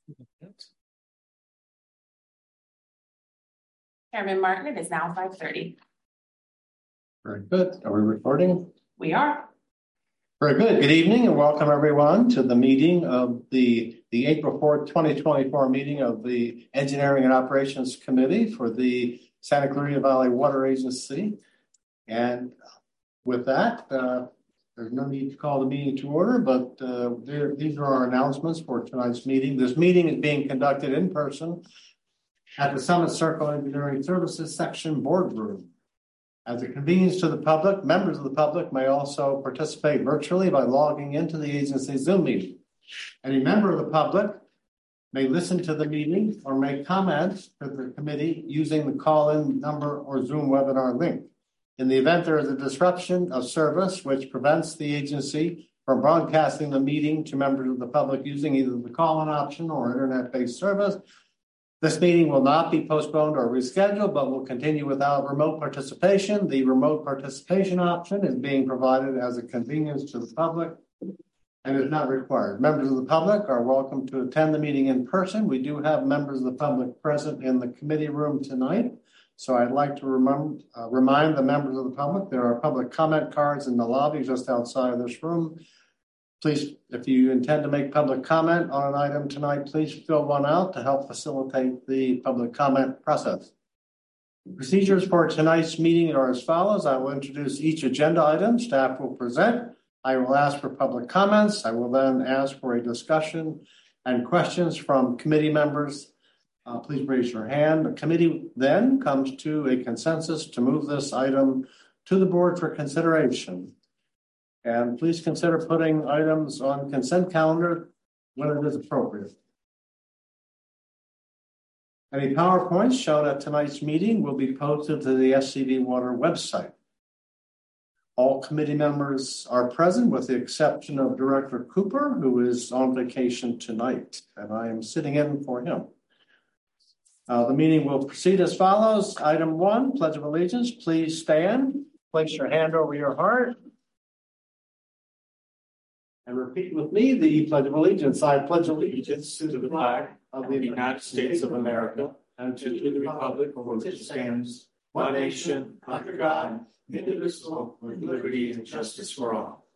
Chairman Martin, it is now 5:30. Very good. Are we recording? We are. Very good. Good evening and welcome everyone to the meeting of the April 4th, 2024 meeting of the Engineering and Operations Committee for the Santa Clarita Valley Water Agency. And with that, there's no need to call the meeting to order, but these are our announcements for tonight's meeting. This meeting is being conducted in person at the Summit Circle Engineering Services Section Boardroom. As a convenience to the public, members of the public may also participate virtually by logging into the agency's Zoom meeting. Any member of the public may listen to the meeting or make comments to the committee using the call-in number or Zoom webinar link. In the event there is a disruption of service which prevents the agency from broadcasting the meeting to members of the public using either the call-in option or internet-based service, this meeting will not be postponed or rescheduled, but will continue without remote participation. The remote participation option is being provided as a convenience to the public and is not required. Members of the public are welcome to attend the meeting in person. We do have members of the public present in the committee room tonight. So I'd like to remind the members of the public there are public comment cards in the lobby just outside of this room. Please, if you intend to make public comment on an item tonight, please fill one out to help facilitate the public comment process. Procedures for tonight's meeting are as follows. I will introduce each agenda item. Staff will present. I will ask for public comments. I will then ask for a discussion and questions from committee members. Please raise your hand. The committee then comes to a consensus to move this item to the board for consideration. And please consider putting items on consent calendar when it is appropriate. Any PowerPoints shown at tonight's meeting will be posted to the SCV Water website. All committee members are present with the exception of Director Cooper, who is on vacation tonight, and I am sitting in for him. The meeting will proceed as follows. Item 1, Pledge of Allegiance. Please stand. Place your hand over your heart. And repeat with me the Pledge of Allegiance. I pledge allegiance to the flag of the United States of America and to the republic for which it stands, one nation, under God, indivisible, with liberty and justice for all.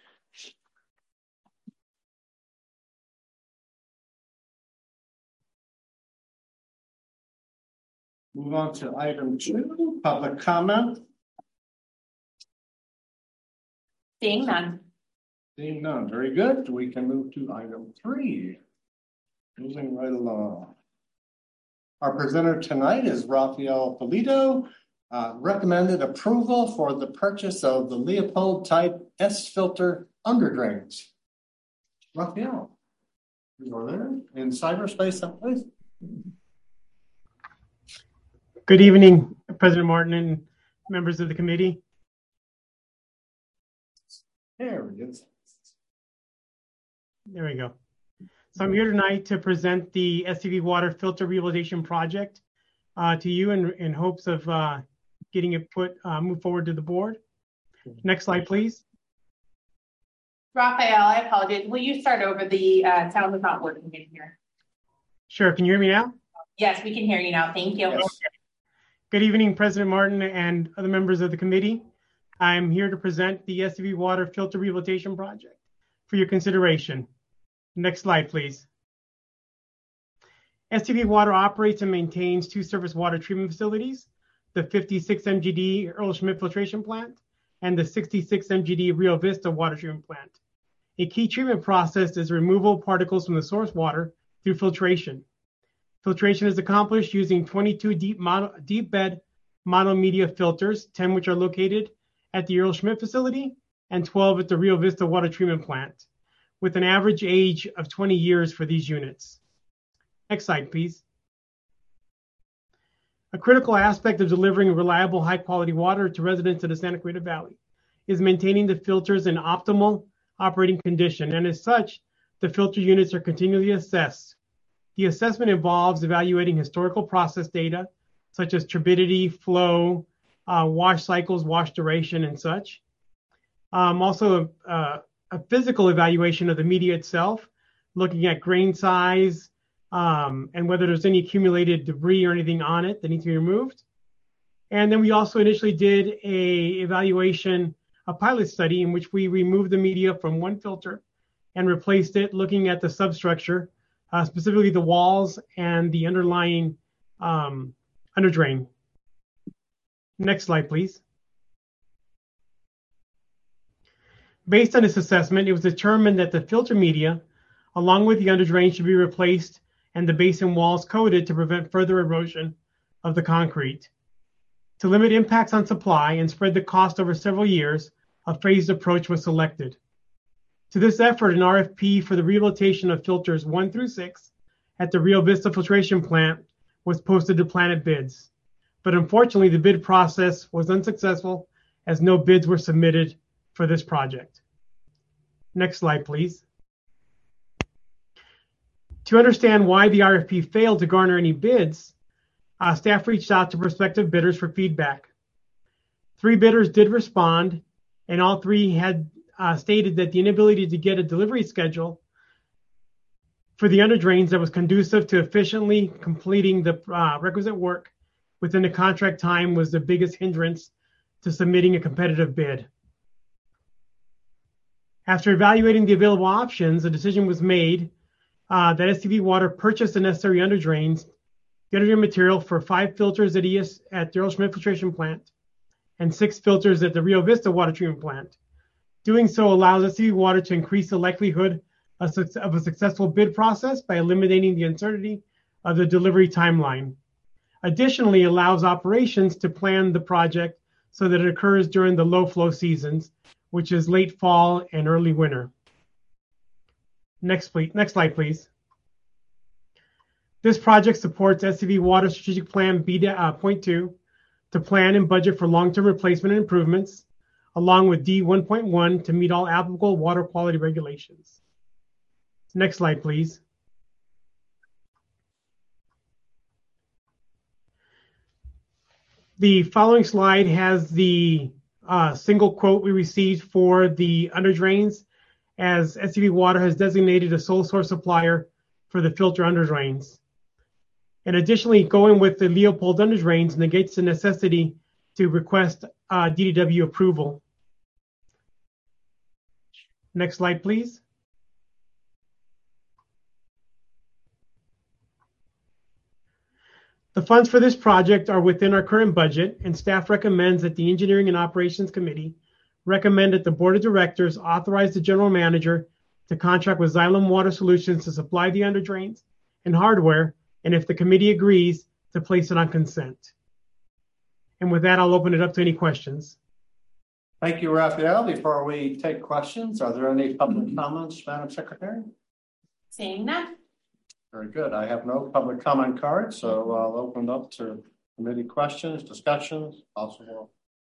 Move on to item 2, public comment. Seeing none. Seeing none. Very good. We can move to item 3. Moving right along. Our presenter tonight is Rafael Polito. Recommended approval for the purchase of the Leopold type S-filter underdrains. Rafael, you are there in cyberspace someplace? Good evening, President Martin and members of the committee. There he is. There we go. So I'm here tonight to present the SCV Water Filter Rehabilitation Project to you in hopes of getting it move forward to the board. Next slide, please. Rafael, I apologize. Will you start over? The sound is not working in here. Sure. Can you hear me now? Yes, we can hear you now. Thank you. Yes. Okay. Good evening, President Martin and other members of the committee. I'm here to present the SCV Water Filter Rehabilitation Project for your consideration. Next slide, please. SCV Water operates and maintains 2 surface water treatment facilities, the 56 MGD Earl Schmidt Filtration Plant and the 66 MGD Rio Vista Water Treatment Plant. A key treatment process is removal of particles from the source water through filtration. Filtration is accomplished using 22 deep bed monomedia filters, 10 which are located at the Earl Schmidt facility and 12 at the Rio Vista Water Treatment Plant, with an average age of 20 years for these units. Next slide, please. A critical aspect of delivering reliable, high-quality water to residents of the Santa Clarita Valley is maintaining the filters in optimal operating condition, and as such, the filter units are continually assessed. The assessment involves evaluating historical process data, such as turbidity, flow, wash cycles, wash duration, and such. Also, a physical evaluation of the media itself, looking at grain size, and whether there's any accumulated debris or anything on it that needs to be removed. And then we also initially did a pilot study in which we removed the media from one filter and replaced it, looking at the substructure, specifically the walls and the underlying underdrain. Next slide, please. Based on this assessment, it was determined that the filter media, along with the underdrain, should be replaced and the basin walls coated to prevent further erosion of the concrete. To limit impacts on supply and spread the cost over several years, a phased approach was selected. To this effort, an RFP for the rehabilitation of filters 1 through 6 at the Rio Vista filtration plant was posted to Planet Bids. But unfortunately, the bid process was unsuccessful as no bids were submitted for this project. Next slide, please. To understand why the RFP failed to garner any bids, staff reached out to prospective bidders for feedback. 3 bidders did respond, and all 3 had stated that the inability to get a delivery schedule for the underdrains that was conducive to efficiently completing the requisite work within the contract time was the biggest hindrance to submitting a competitive bid. After evaluating the available options, a decision was made that SCV Water purchased the necessary underdrain material for 5 filters at the Earl Schmidt filtration plant and 6 filters at the Rio Vista water treatment plant. Doing so allows SCV Water to increase the likelihood of a successful bid process by eliminating the uncertainty of the delivery timeline. Additionally, it allows operations to plan the project so that it occurs during the low flow seasons, which is late fall and early winter. Next slide, please. This project supports SCV Water Strategic Plan B.2 to plan and budget for long-term replacement and improvements, along with D1.1 to meet all applicable water quality regulations. Next slide, please. The following slide has the single quote we received for the underdrains, as SCV Water has designated a sole source supplier for the filter underdrains. And additionally, going with the Leopold underdrains negates the necessity to request DDW approval. Next slide, please. The funds for this project are within our current budget, and staff recommends that the Engineering and Operations Committee recommend that the Board of Directors authorize the General Manager to contract with Xylem Water Solutions to supply the underdrains and hardware, and if the committee agrees, to place it on consent. And with that, I'll open it up to any questions. Thank you, Raphael. Before we take questions, are there any public comments, Madam Secretary? Seeing none. Very good. I have no public comment cards, so I'll open up to committee questions, discussions, possible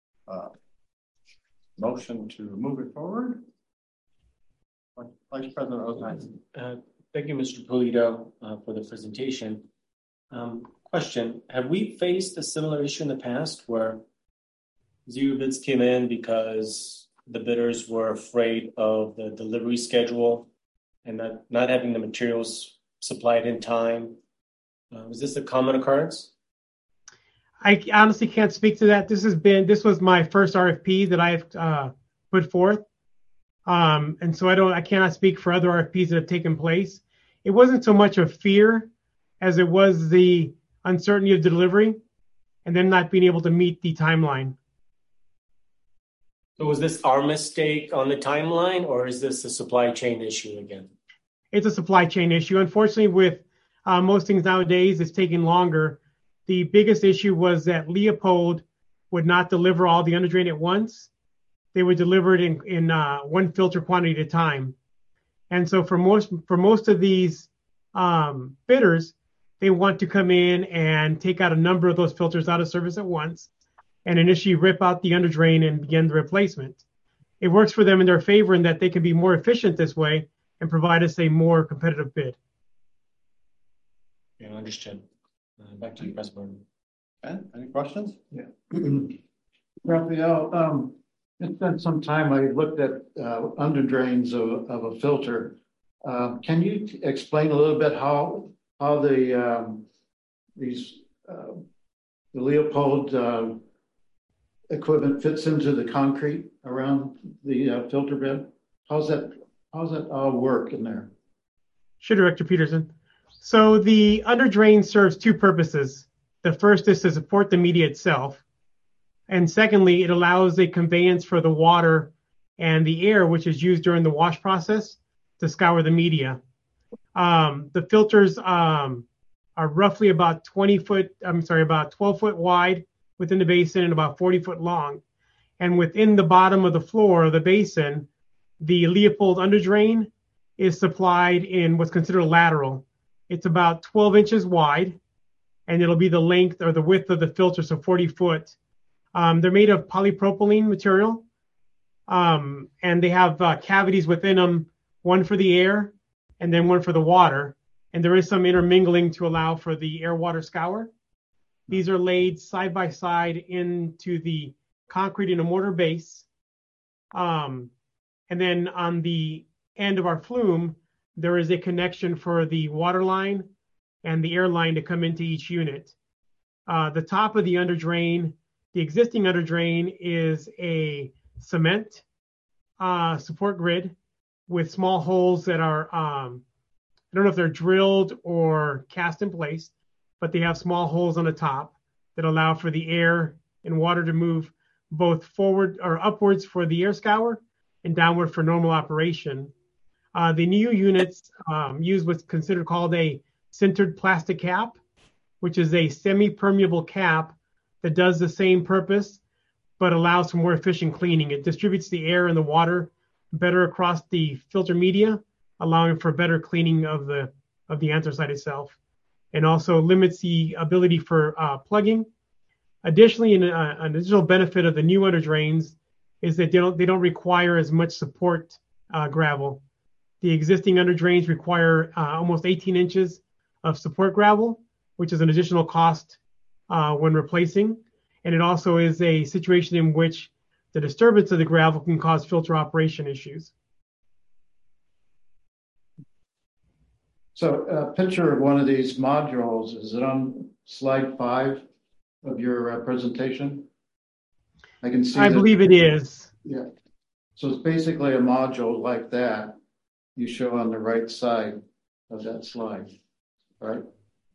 motion to move it forward. Vice President Ozen. Thank you, Mr. Polito, for the presentation. Question, have we faced a similar issue in the past where 0 bids came in because the bidders were afraid of the delivery schedule and not having the materials supplied in time? Is this a common occurrence? I honestly can't speak to that. This was my first RFP that I've put forth. And so I cannot speak for other RFPs that have taken place. It wasn't so much of fear as it was the uncertainty of delivery and then not being able to meet the timeline. So was this our mistake on the timeline, or is this a supply chain issue again? It's a supply chain issue. Unfortunately, with most things nowadays, it's taking longer. The biggest issue was that Leopold would not deliver all the underdrain at once. They would deliver it in one filter quantity at a time. And so for most of these bidders, they want to come in and take out a number of those filters out of service at once and initially rip out the underdrain and begin the replacement. It works for them in their favor in that they can be more efficient this way and provide us a more competitive bid. Yeah, understood. Back to you, President. Ben, any questions? Yeah. Raphael, it's been some time I looked at underdrains of a filter. Can you explain a little bit how how the Leopold equipment fits into the concrete around the filter bed? How's that all work in there? Sure, Director Peterson. So the under drain serves two purposes. The first is to support the media itself. And secondly, it allows a conveyance for the water and the air, which is used during the wash process to scour the media. The filters are roughly about 12 foot wide within the basin and about 40 foot long. And within the bottom of the floor of the basin, the Leopold underdrain is supplied in what's considered lateral. It's about 12 inches wide, and it'll be the length or the width of the filter, so 40 foot. They're made of polypropylene material, and they have cavities within them, one for the air and then one for the water. And there is some intermingling to allow for the air-water scour. These are laid side by side into the concrete in a mortar base. And then on the end of our flume, there is a connection for the water line and the air line to come into each unit. The top of the underdrain, the existing underdrain, is a cement support grid with small holes that are, I don't know if they're drilled or cast in place, but they have small holes on the top that allow for the air and water to move both forward or upwards for the air scour and downward for normal operation. The new units use what's considered called a sintered plastic cap, which is a semi-permeable cap that does the same purpose, but allows for more efficient cleaning. It distributes the air and the water better across the filter media, allowing for better cleaning of the anthracite itself, and also limits the ability for plugging. Additionally, an additional benefit of the new underdrains is that they don't require as much support gravel. The existing underdrains require almost 18 inches of support gravel, which is an additional cost when replacing. And it also is a situation in which the disturbance of the gravel can cause filter operation issues. So a picture of one of these modules, is it on slide 5 of your presentation? I can see. I believe it is. Yeah. So it's basically a module like that you show on the right side of that slide, right?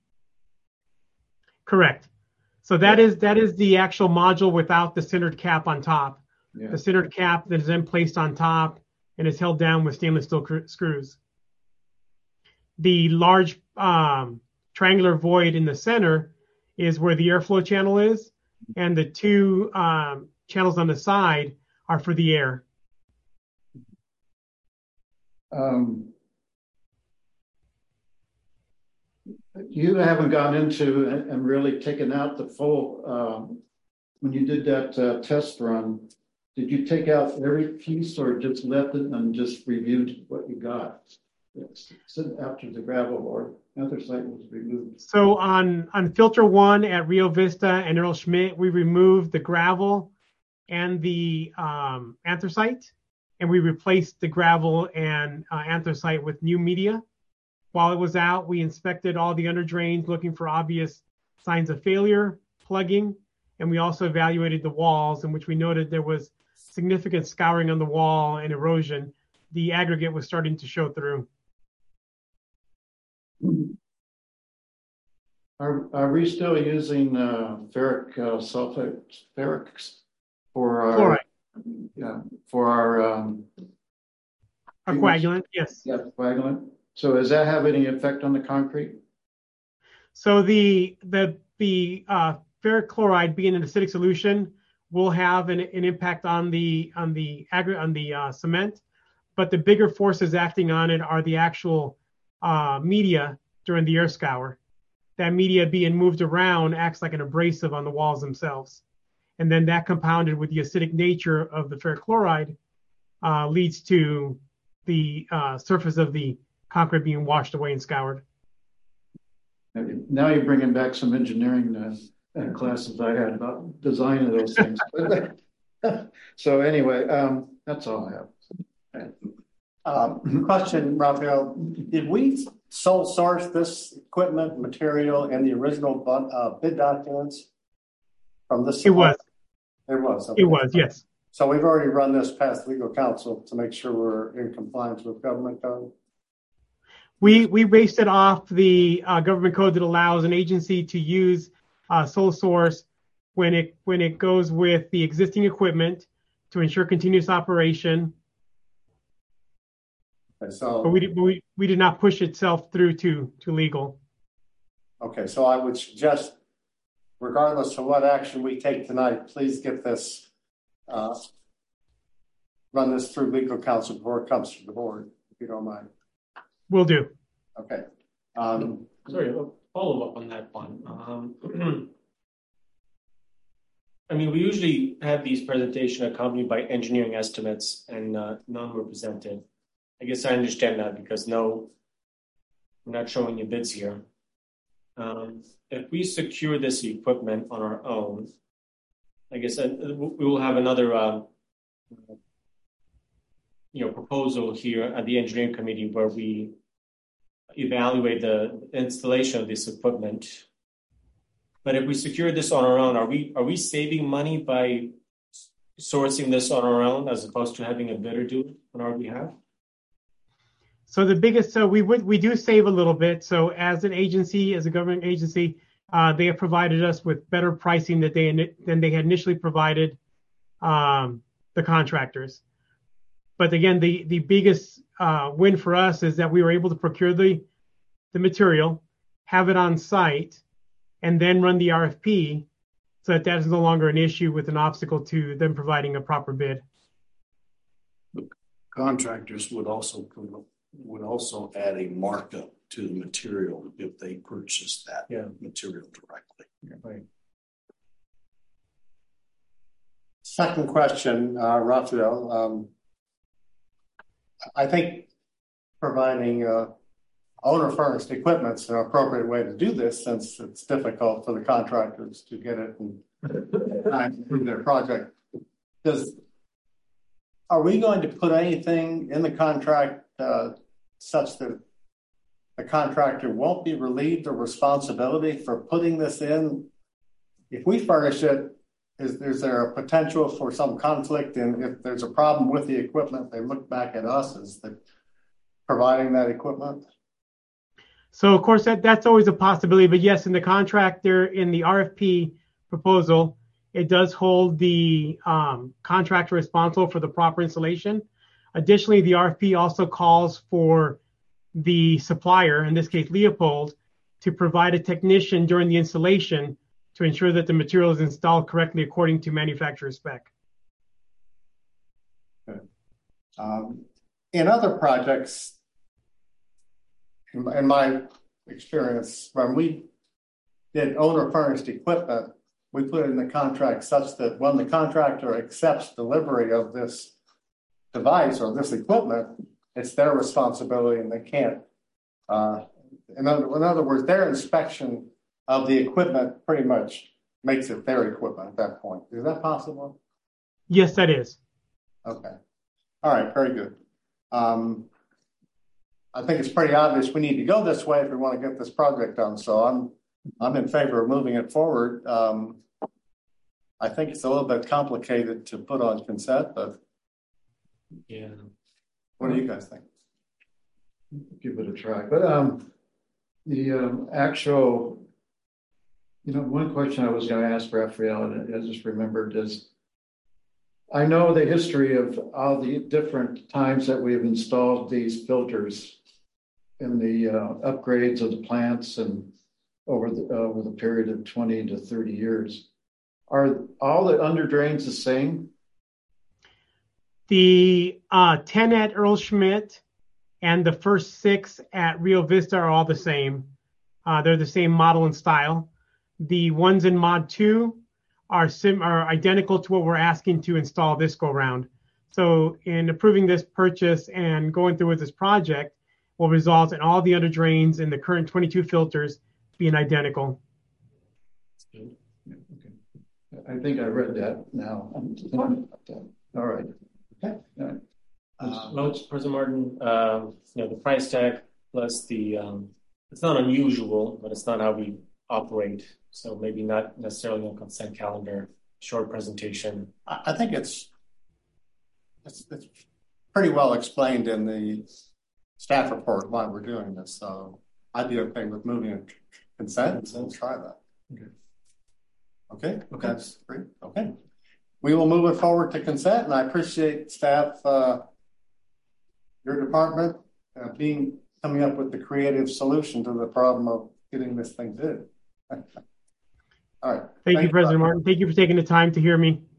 Correct. So that is the actual module without the centered cap on top. Yeah. The centered cap that is then placed on top and is held down with stainless steel screws. The large triangular void in the center is where the airflow channel is, and the two channels on the side are for the air. You haven't gone into and really taken out the full, when you did that test run, did you take out every piece or just left it and just reviewed what you got after the gravel or anthracite was removed? So on filter 1 at Rio Vista and Earl Schmidt, we removed the gravel and the anthracite, and we replaced the gravel and anthracite with new media. While it was out, we inspected all the underdrains looking for obvious signs of failure, plugging, and we also evaluated the walls, in which we noted there was significant scouring on the wall and erosion. The aggregate was starting to show through. Are we still using ferric sulfate, ferrics for our Chloride. Yeah, for our Coagulant, yes. Yeah, coagulant. So does that have any effect on the concrete? So the ferric chloride, being an acidic solution, will have an impact on the cement, but the bigger forces acting on it are the actual media during the air scour. That media being moved around acts like an abrasive on the walls themselves. And then that compounded with the acidic nature of the ferric chloride leads to the surface of the concrete being washed away and scoured. Now you're bringing back some engineering classes I had about designing those things. So anyway, that's all I have. Question, Raphael, did we sole source this equipment, material, and the original bid documents from this? It was. It was. Okay. It was, yes. So we've already run this past legal counsel to make sure we're in compliance with government code? We based it off the government code that allows an agency to use sole source when it goes with the existing equipment to ensure continuous operation. Okay, so But we did not push itself through to legal. okay, so I would suggest, regardless of what action we take tonight, please get this, run this through legal counsel before it comes to the board, if you don't mind. Will do. Okay. Sorry, a follow up on that one. I mean, we usually have these presentations accompanied by engineering estimates, and none were presented. I guess I understand that because we're not showing you bids here. If we secure this equipment on our own, I guess we will have another, proposal here at the engineering committee where we evaluate the installation of this equipment. But if we secure this on our own, are we saving money by sourcing this on our own as opposed to having a bidder do it on our behalf? So we do save a little bit. So as an agency, as a government agency, they have provided us with better pricing than they had initially provided the contractors. But again, the biggest win for us is that we were able to procure the material, have it on site, and then run the RFP so that is no longer an issue with an obstacle to them providing a proper bid. The contractors would also add a markup to the material if they purchase that material directly. Right. Second question, Raphael. I think providing owner furnished equipment is an appropriate way to do this, since it's difficult for the contractors to get it and through their project. Are we going to put anything in the contract such that the contractor won't be relieved of responsibility for putting this in? If we furnish it, is there a potential for some conflict? And if there's a problem with the equipment, they look back at us as providing that equipment? So of course that's always a possibility, but yes, in the contract there, in the RFP proposal, it does hold the contractor responsible for the proper installation. Additionally, the RFP also calls for the supplier, in this case Leopold, to provide a technician during the installation to ensure that the material is installed correctly according to manufacturer spec. Okay. In other projects, in my experience, when we did owner furnished equipment, we put it in the contract such that when the contractor accepts delivery of this device or this equipment, it's their responsibility and they can't. In other words, their inspection of the equipment pretty much makes it their equipment at that point. Is that possible? Yes, that is. Okay. All right. Very good. I think it's pretty obvious we need to go this way if we want to get this project done. So I'm in favor of moving it forward. I think it's a little bit complicated to put on consent, but yeah. What do you guys think? Give it a try. But the actual, one question I was going to ask Raphael, and I just remembered, is I know the history of all the different times that we've installed these filters in the upgrades of the plants and over the period of 20 to 30 years. Are all the under drains the same? The 10 at Earl Schmidt and the first 6 at Rio Vista are all the same. They're the same model and style. The ones in Mod 2 are identical to what we're asking to install this go round. So in approving this purchase and going through with this project will result in all the under drains in the current 22 filters being identical. Yeah, okay. I think I read that now. I'm thinking about that. All right. Okay. All right. Well, President Martin, the price tag plus the, it's not unusual, but it's not how we operate. So maybe not necessarily on consent calendar, short presentation. I think it's pretty well explained in the staff report why we're doing this. So I'd be okay with moving a consent and try that. Okay. That's great. Okay. We will move it forward to consent, and I appreciate staff, your department, coming up with the creative solution to the problem of getting this thing did. All right. Thank you, President Martin. Thank you for taking the time to hear me.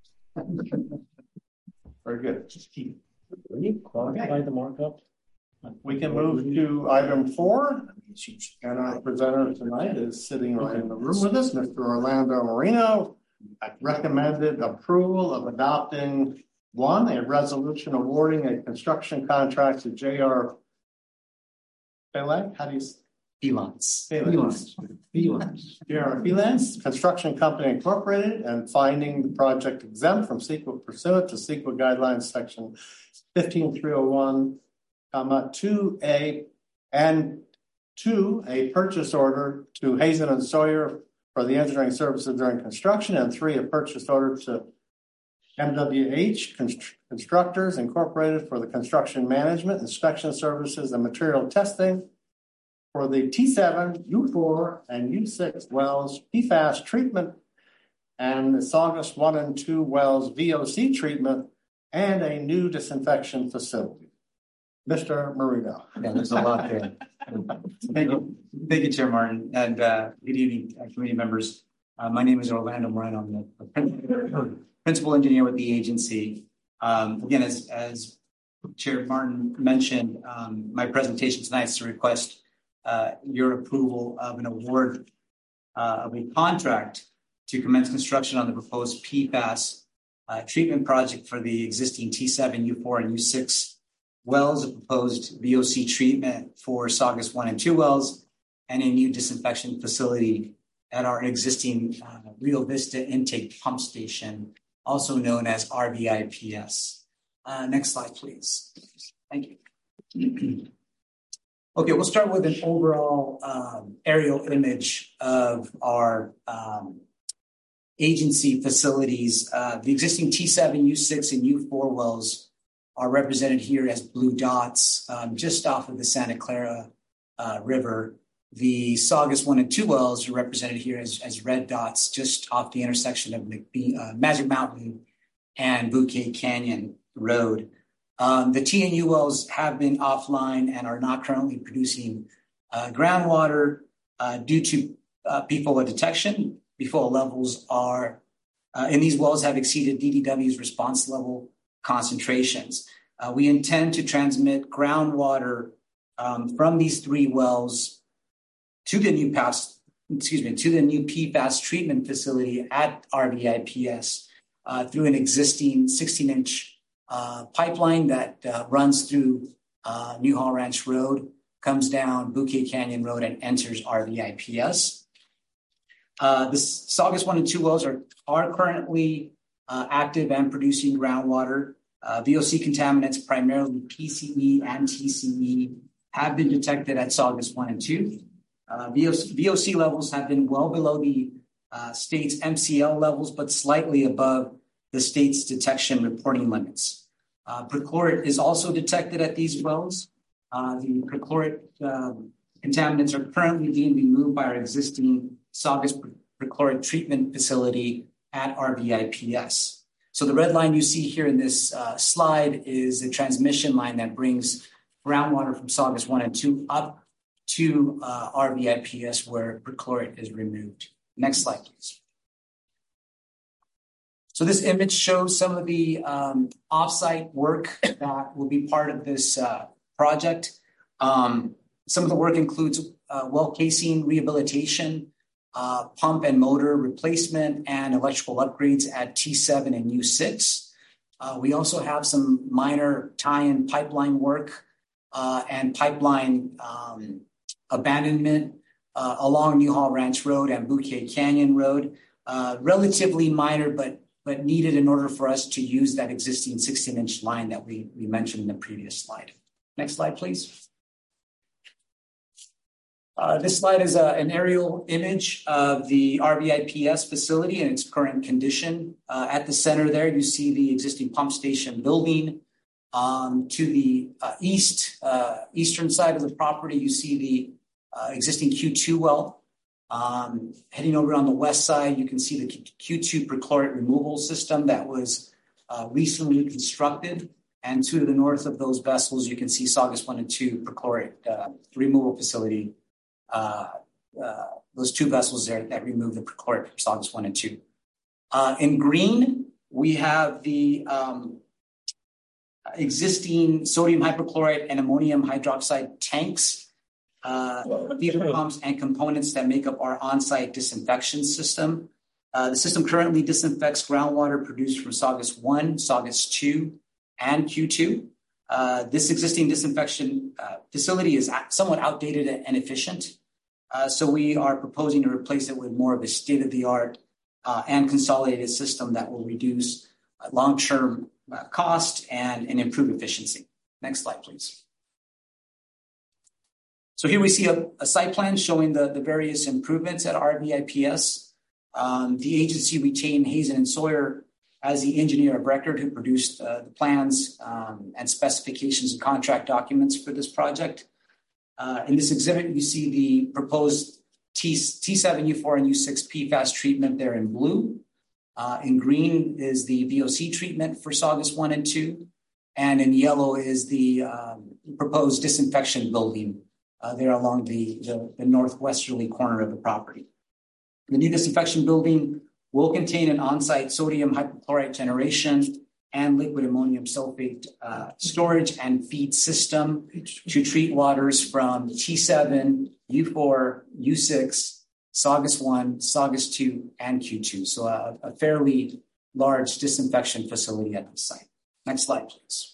Very good. Can you quantify the markup? We can move to item 4, and our presenter tonight is sitting right in the room with us, Mr. Orlando Marino. I recommended approval of adopting a resolution awarding a construction contract to J.R. Pelec. How do you say? Pelec. J.R. Pelec Construction Company Incorporated, and finding the project exempt from CEQA pursuant to CEQA guidelines section 15301, 2A, and 2, a purchase order to Hazen and Sawyer for the engineering services during construction, and 3, a purchase order to MWH Constructors Incorporated for the construction management, inspection services, and material testing for the T7, U4, and U6 wells PFAS treatment, and the Saugus 1 and 2 wells VOC treatment, and a new disinfection facility. Mr. Marino. Yeah, there's a lot there. Thank you, Chair Martin, and good evening, committee members. My name is Orlando Marino. I'm the principal engineer with the agency. Again, as Chair Martin mentioned, my presentation tonight is to request your approval of an award of a contract to commence construction on the proposed PFAS treatment project for the existing T7, U4, and U6 wells, a proposed VOC treatment for Saugus 1 and 2 wells, and a new disinfection facility at our existing Rio Vista intake pump station, also known as RVIPS. Next slide, please. Thank you. Okay, we'll start with an overall aerial image of our agency facilities. The existing T7, U6, and U4 wells are represented here as blue dots just off of the Santa Clara River. The Saugus 1 and 2 wells are represented here as red dots just off the intersection of Magic Mountain and Bouquet Canyon Road. The T and U wells have been offline and are not currently producing groundwater due to PFOA detection. PFOA levels are in these wells have exceeded DDW's response level concentrations. We intend to transmit groundwater from these 3 wells to the new PFAS treatment facility at RVIPS through an existing 16-inch pipeline that runs through Newhall Ranch Road, comes down Bouquet Canyon Road, and enters RVIPS. The Saugus 1 and 2 wells are currently active and producing groundwater. VOC contaminants, primarily PCE and TCE, have been detected at Saugus 1 and 2. VOC levels have been well below the state's MCL levels, but slightly above the state's detection reporting limits. Perchlorate is also detected at these wells. The perchlorate contaminants are currently being removed by our existing Saugus perchlorate treatment facility at RVIPS. So the red line you see here in this slide is the transmission line that brings groundwater from Saugus 1 and 2 up to RVIPS where perchlorate is removed. Next slide, please. So this image shows some of the offsite work that will be part of this project. Some of the work includes well casing rehabilitation, pump and motor replacement, and electrical upgrades at T7 and U6. We also have some minor tie-in pipeline work and pipeline abandonment along Newhall Ranch Road and Bouquet Canyon Road. Relatively minor, but but needed in order for us to use that existing 16-inch line that we mentioned in the previous slide. Next slide, please. This slide is an aerial image of the RVIPS facility in its current condition. At the center there, you see the existing pump station building. To the eastern side of the property, you see the existing Q2 well. Heading over on the west side, you can see the Q2 perchlorate removal system that was recently constructed. And to the north of those vessels, you can see Saugus 1 and 2 perchlorate removal facility. Those two vessels there that remove the perchlorate from Saugus 1 and 2. In green, we have the existing sodium hypochlorite and ammonium hydroxide tanks, feeder pumps, and components that make up our on-site disinfection system. The system currently disinfects groundwater produced from Saugus 1, Saugus 2, and Q2. This existing disinfection facility is somewhat outdated and inefficient. So we are proposing to replace it with more of a state-of-the-art and consolidated system that will reduce long-term cost and improve efficiency. Next slide, please. So here we see a site plan showing the various improvements at RVIPS. The agency retained Hazen and Sawyer as the engineer of record who produced the plans and specifications and contract documents for this project. In this exhibit, you see the proposed T7, U4, and U6 PFAS treatment there in blue. In green is the VOC treatment for Saugus 1 and 2. And in yellow is the proposed disinfection building there along the northwesterly corner of the property. The new disinfection building will contain an on-site sodium hypochlorite generation and liquid ammonium sulfate storage and feed system to treat waters from T7, U4, U6, Saugus 1, Saugus 2, and Q2. So a fairly large disinfection facility at the site. Next slide, please.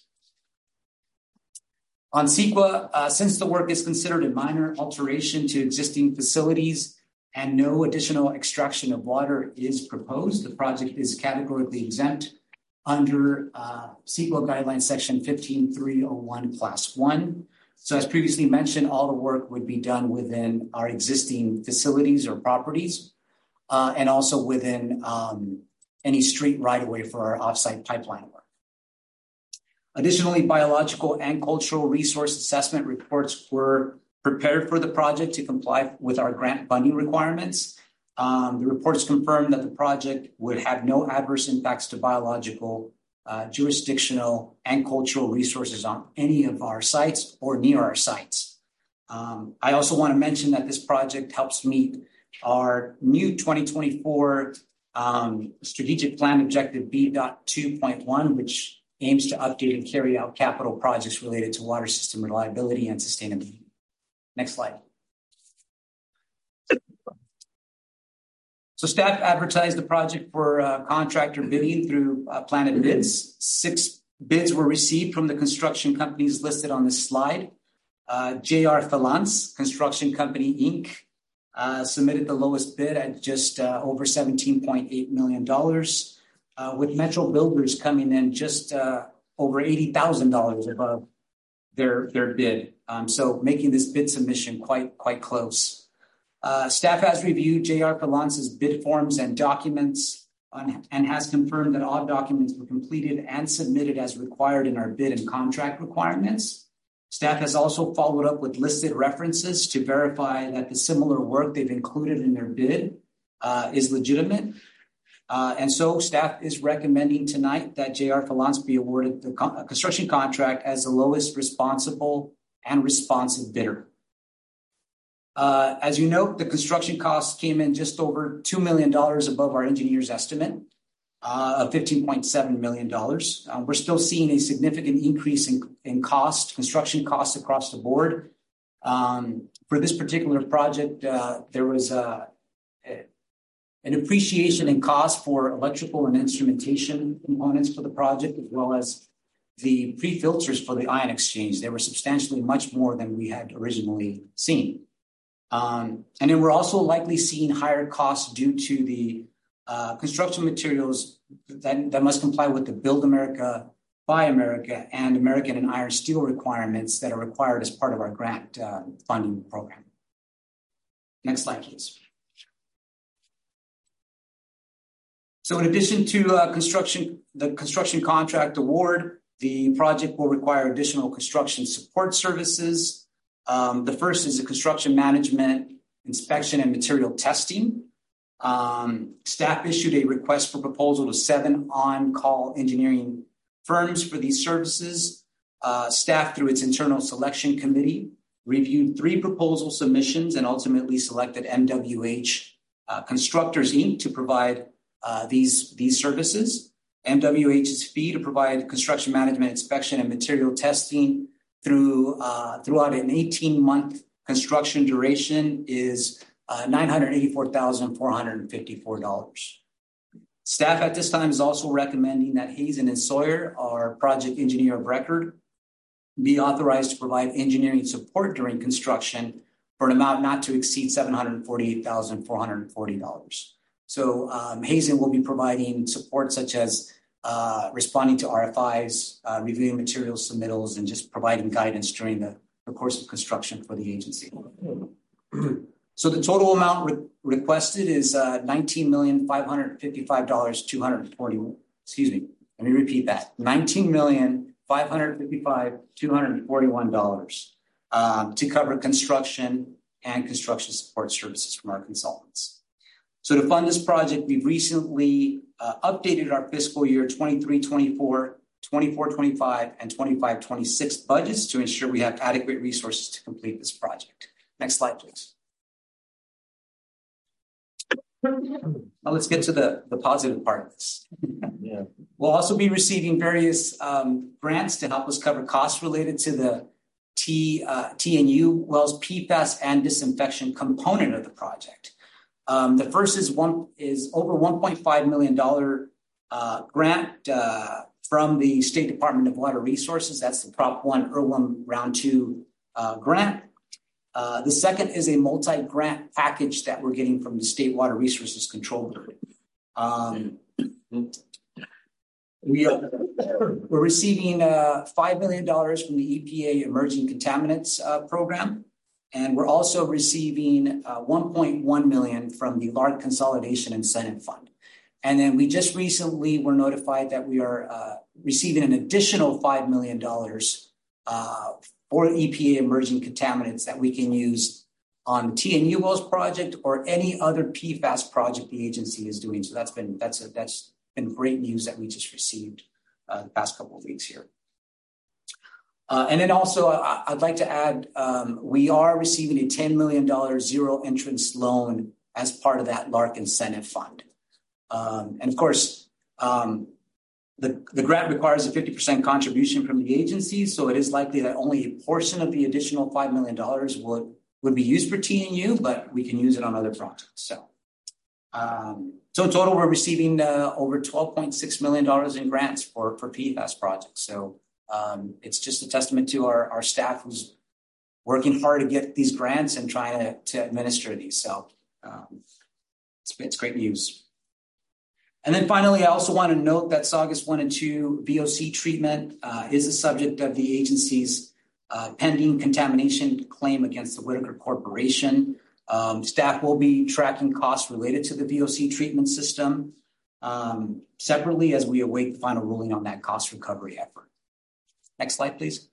On CEQA, since the work is considered a minor alteration to existing facilities and no additional extraction of water is proposed, the project is categorically exempt under CEQA guidelines section 15301 class 1. So as previously mentioned, all the work would be done within our existing facilities or properties and also within any street right-of-way for our offsite pipeline work. Additionally, biological and cultural resource assessment reports were prepared for the project to comply with our grant funding requirements. The reports confirmed that the project would have no adverse impacts to biological, jurisdictional, and cultural resources on any of our sites or near our sites. I also want to mention that this project helps meet our new 2024 strategic plan objective B.2.1, which aims to update and carry out capital projects related to water system reliability and sustainability. Next slide. So staff advertised the project for contractor bidding through Planet Bids. 6 bids were received from the construction companies listed on this slide. J.R. Falance Construction Company, Inc. Submitted the lowest bid at just over $17.8 million, with Metro Builders coming in just over $80,000 above their bid. So making this bid submission quite close. Staff has reviewed J.R. Falance's bid forms and documents and has confirmed that all documents were completed and submitted as required in our bid and contract requirements. Staff has also followed up with listed references to verify that the similar work they've included in their bid is legitimate. And so staff is recommending tonight that J.R. Falance be awarded the construction contract as the lowest responsible and responsive bidder. As you note, the construction costs came in just over $2 million above our engineer's estimate of $15.7 million. We're still seeing a significant increase in construction costs across the board. For this particular project, there was an appreciation in cost for electrical and instrumentation components for the project, as well as the pre-filters for the ion exchange. They were substantially much more than we had originally seen. And then we're also likely seeing higher costs due to the construction materials that must comply with the Build America, Buy America, and American and iron steel requirements that are required as part of our grant funding program. Next slide, please. So in addition to the construction contract award, the project will require additional construction support services. The first is the construction management, inspection, and material testing. Staff issued a request for proposal to 7 on-call engineering firms for these services. Staff, through its internal selection committee, reviewed 3 proposal submissions and ultimately selected MWH Constructors, Inc. to provide these services. MWH's fee to provide construction management, inspection, and material testing throughout an 18-month construction duration is $984,454. Staff at this time is also recommending that Hazen & Sawyer, our project engineer of record, be authorized to provide engineering support during construction for an amount not to exceed $748,440. So Hazen will be providing support such as responding to RFIs, reviewing material submittals, and just providing guidance during the course of construction for the agency. So the total amount requested is $19,555,240. Excuse me. Let me repeat that: $19,555,241 to cover construction and construction support services from our consultants. So to fund this project, we've recently updated our fiscal year 23-24, 24-25, and 25-26 budgets to ensure we have adequate resources to complete this project. Next slide, please. Now let's get to the positive part of this. Yeah. We'll also be receiving various grants to help us cover costs related to the TNU wells PFAS and disinfection component of the project. The first is over $1.5 million grant from the State Department of Water Resources. That's the Prop 1 IRWIM Round 2 grant. The second is a multi-grant package that we're getting from the State Water Resources Control Board. We're receiving $5 million from the EPA Emerging Contaminants Program. And we're also receiving $1.1 million from the LARC Consolidation Incentive Fund. And then we just recently were notified that we are receiving an additional $5 million for EPA emerging contaminants that we can use on the TNU wells project or any other PFAS project the agency is doing. So that's been great news that we just received the past couple of weeks here. And then also, I'd like to add, we are receiving a $10 million zero entrance loan as part of that LARC incentive fund. And of course, the grant requires a 50% contribution from the agency, so it is likely that only a portion of the additional $5 million would be used for TNU, but we can use it on other projects. So in total, we're receiving over $12.6 million in grants for PFAS projects. So it's just a testament to our staff who's working hard to get these grants and trying to administer these. So it's great news. And then finally, I also want to note that Saugus 1 and 2 VOC treatment is the subject of the agency's pending contamination claim against the Whitaker Corporation. Staff will be tracking costs related to the VOC treatment system separately as we await the final ruling on that cost recovery effort. Next slide, please.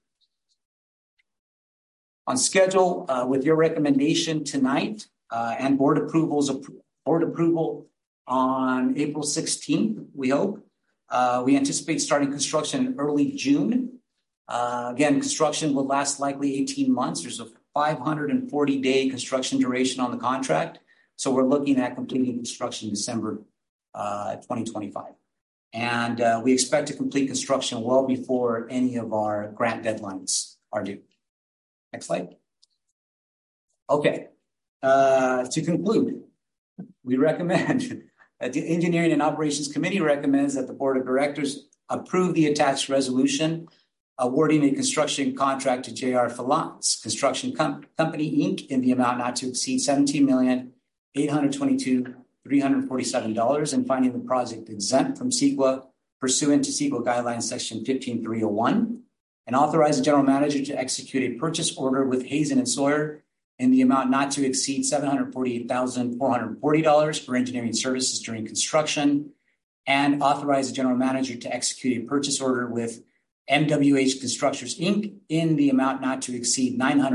On schedule, with your recommendation tonight and board approval on April 16th, we hope. We anticipate starting construction in early June. Again, construction will last likely 18 months. There's a 540-day construction duration on the contract. So we're looking at completing construction December 2025. And we expect to complete construction well before any of our grant deadlines are due. Next slide. Okay. To conclude, we recommend that the Engineering and Operations Committee recommends that the Board of Directors approve the attached resolution awarding a construction contract to J.R. Falance Construction Company, Inc. in the amount not to exceed $17,822,000 $347 and finding the project exempt from CEQA pursuant to CEQA guidelines section 15301, and authorize the general manager to execute a purchase order with Hazen and Sawyer in the amount not to exceed $748,440 for engineering services during construction, and authorize the general manager to execute a purchase order with MWH Constructors, Inc. in the amount not to exceed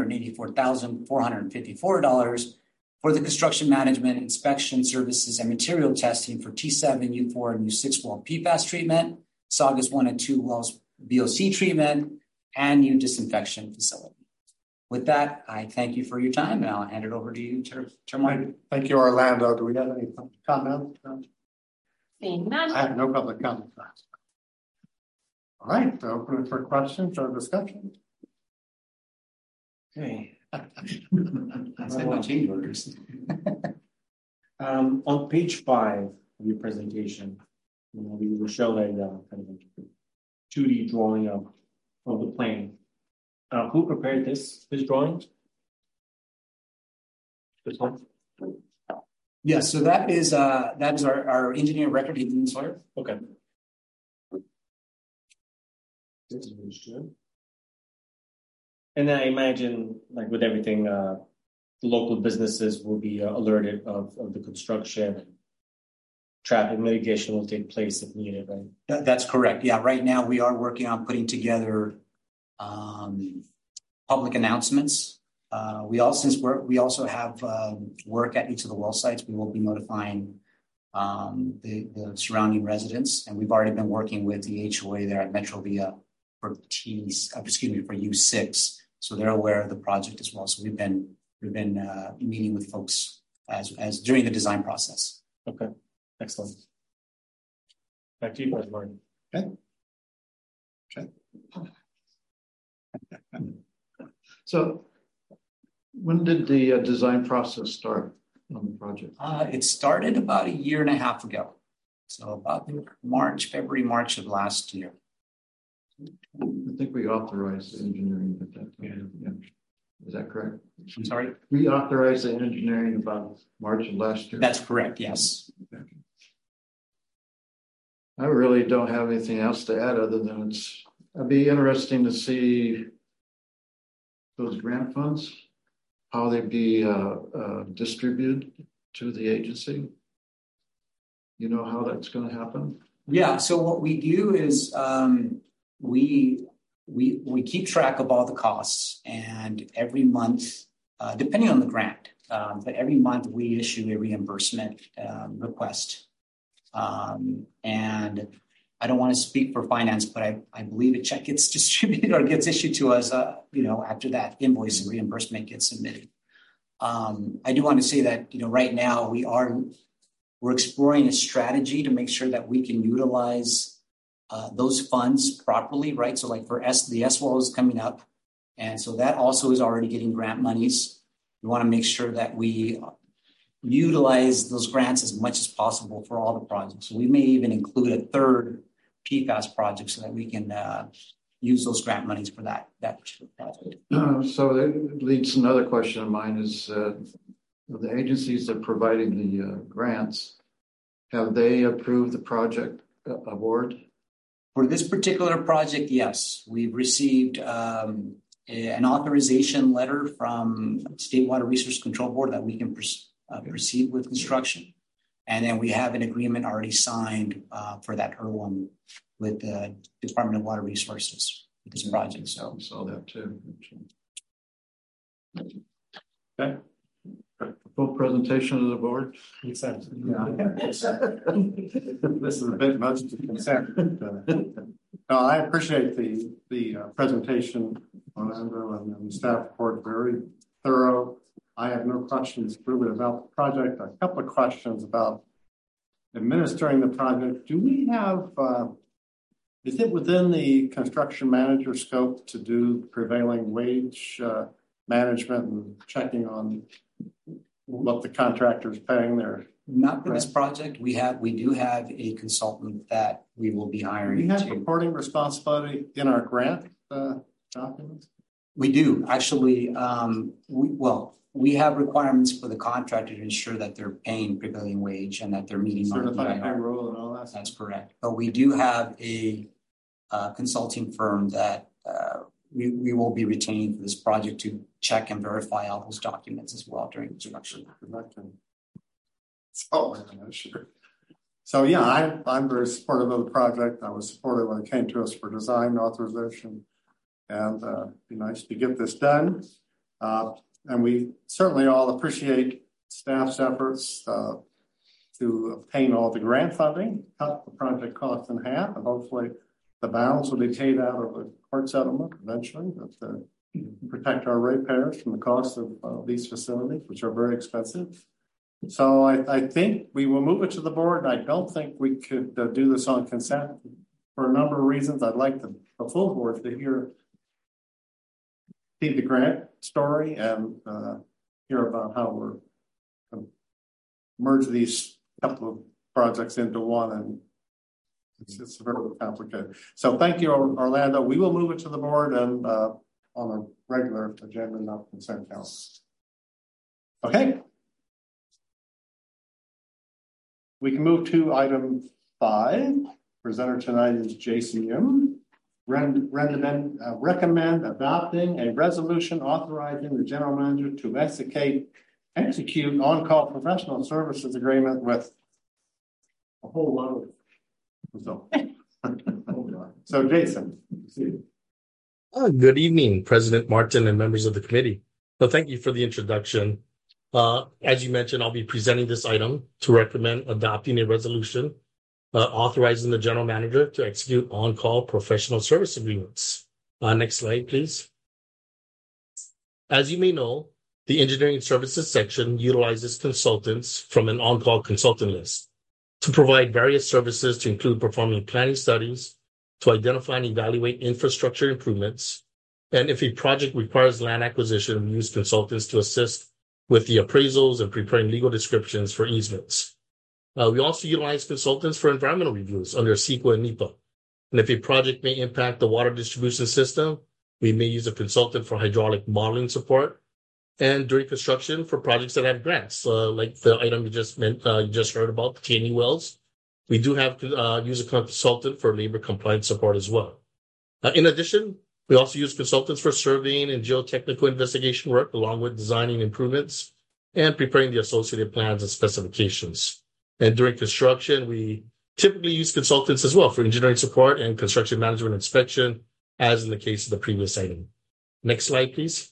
$984,454 for the construction management, inspection services, and material testing for T7, U4, and U6 well PFAS treatment, Saugus 1 and 2 wells VOC treatment, and new disinfection facility. With that, I thank you for your time, and I'll hand it over to you, Chairman. Thank you, Orlando. Do we have any comments? Seeing none. I have no public comments. All right, so open it for questions or discussion. Okay. I said my change orders. On page 5 of your presentation, we were shown a kind of a 2D drawing of the plane. Who prepared this drawing? This one? Yeah, so that is our engineer record, Hazen and Sawyer. Okay. This is understood. And I imagine, like with everything, the local businesses will be alerted of the construction. Traffic mitigation will take place if needed, right? That's correct. Yeah, right now we are working on putting together public announcements. We also have work at each of the well sites. We will be notifying the surrounding residents, and we've already been working with the HOA there at Metrovia for U6, so they're aware of the project as well. So we've been meeting with folks as during the design process. Okay, excellent. Back to you, President Martin. Okay. So, when did the design process start on the project? It started about a year and a half ago, so about February, March of last year. I think we authorized the engineering at that time. Yeah. Is that correct? I'm sorry? We authorized the engineering about March of last year. That's correct, yes. I really don't have anything else to add other than it'd be interesting to see those grant funds, how they'd be distributed to the agency. You know how that's going to happen? Yeah, so what we do is we keep track of all the costs, and every month, depending on the grant, but every month we issue a reimbursement request. And I don't want to speak for finance, but I believe a check gets distributed or gets issued to us, after that invoice and reimbursement gets submitted. I do want to say that, right now we're exploring a strategy to make sure that we can utilize those funds properly, right? So like for the SWAL is coming up. And so that also is already getting grant monies. We want to make sure that we utilize those grants as much as possible for all the projects. So we may even include a third PFAS project so that we can use those grant monies for that particular project. So that leads to another question of mine is the agencies that are providing the grants, have they approved the project award? For this particular project, yes. We've received an authorization letter from State Water Resource Control Board that we can proceed with construction. And then we have an agreement already signed for that one with the Department of Water Resources for this project. So I saw that too. Okay. Full presentation of the board. Consent. Yeah. This is a bit much to consent. No, I appreciate the presentation, Orlando, and the staff report, very thorough. I have no questions really about the project. A couple of questions about administering the project. Do we have, is it within the construction manager scope to do prevailing wage management and checking on what the contractor is paying there? Not for this project. We do have a consultant that we will be hiring. Do you have reporting responsibility in our grant documents? We do actually. we have requirements for the contractor to ensure that they're paying prevailing wage and that they're meeting certified RVIR. payroll and all that. That's correct. But we do have a consulting firm that we will be retaining for this project to check and verify all those documents as well during construction. Oh, yeah, sure. So yeah, I'm very supportive of the project. I was supportive when it came to us for design authorization, and it'd be nice to get this done. And we certainly all appreciate staff's efforts to obtain all the grant funding, cut the project cost in half, and hopefully the balance will be paid out of the court settlement eventually, to protect our ratepayers from the cost of these facilities, which are very expensive. So I think we will move it to the board. I don't think we could do this on consent for a number of reasons. I'd like the full board to see the grant story and hear about how we're merge these couple of projects into one, and it's very complicated. So thank you, Orlando. We will move it to the board and on a regular agenda, not consent calendar. Okay. We can move to item 5. Presenter tonight is Jason Yim. Recommend adopting a resolution authorizing the general manager to execute on-call professional services agreement with a whole lot of so Jason. Good evening, President Martin and members of the committee. So thank you for the introduction. As you mentioned, I'll be presenting this item to recommend adopting a resolution authorizing the general manager to execute on-call professional service agreements. Next slide, please. As you may know, the engineering services section utilizes consultants from an on-call consultant list to provide various services to include performing planning studies, to identify and evaluate infrastructure improvements, and if a project requires land acquisition, we use consultants to assist with the appraisals and preparing legal descriptions for easements. We also utilize consultants for environmental reviews under CEQA and NEPA. And if a project may impact the water distribution system, we may use a consultant for hydraulic modeling support. And during construction for projects that have grants, like the item you just heard about, the Taney wells, we do have to use a consultant for labor compliance support as well. In addition, we also use consultants for surveying and geotechnical investigation work, along with designing improvements and preparing the associated plans and specifications. And during construction, we typically use consultants as well for engineering support and construction management inspection, as in the case of the previous item. Next slide, please.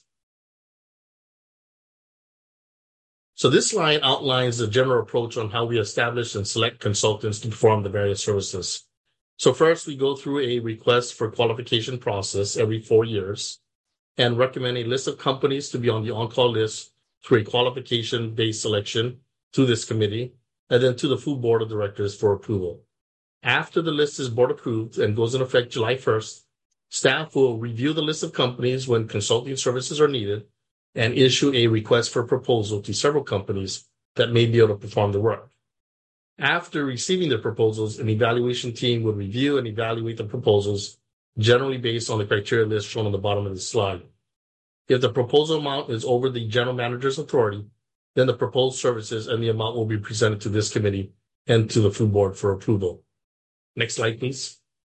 So this slide outlines the general approach on how we establish and select consultants to perform the various services. So first, we go through a request for qualification process every 4 years and recommend a list of companies to be on the on-call list through a qualification-based selection to this committee and then to the full board of directors for approval. After the list is board approved and goes in effect July 1st, staff will review the list of companies when consulting services are needed and issue a request for proposal to several companies that may be able to perform the work. After receiving the proposals, an evaluation team will review and evaluate the proposals, generally based on the criteria list shown on the bottom of the slide. If the proposal amount is over the general manager's authority, then the proposed services and the amount will be presented to this committee and to the full board for approval. Next slide, please.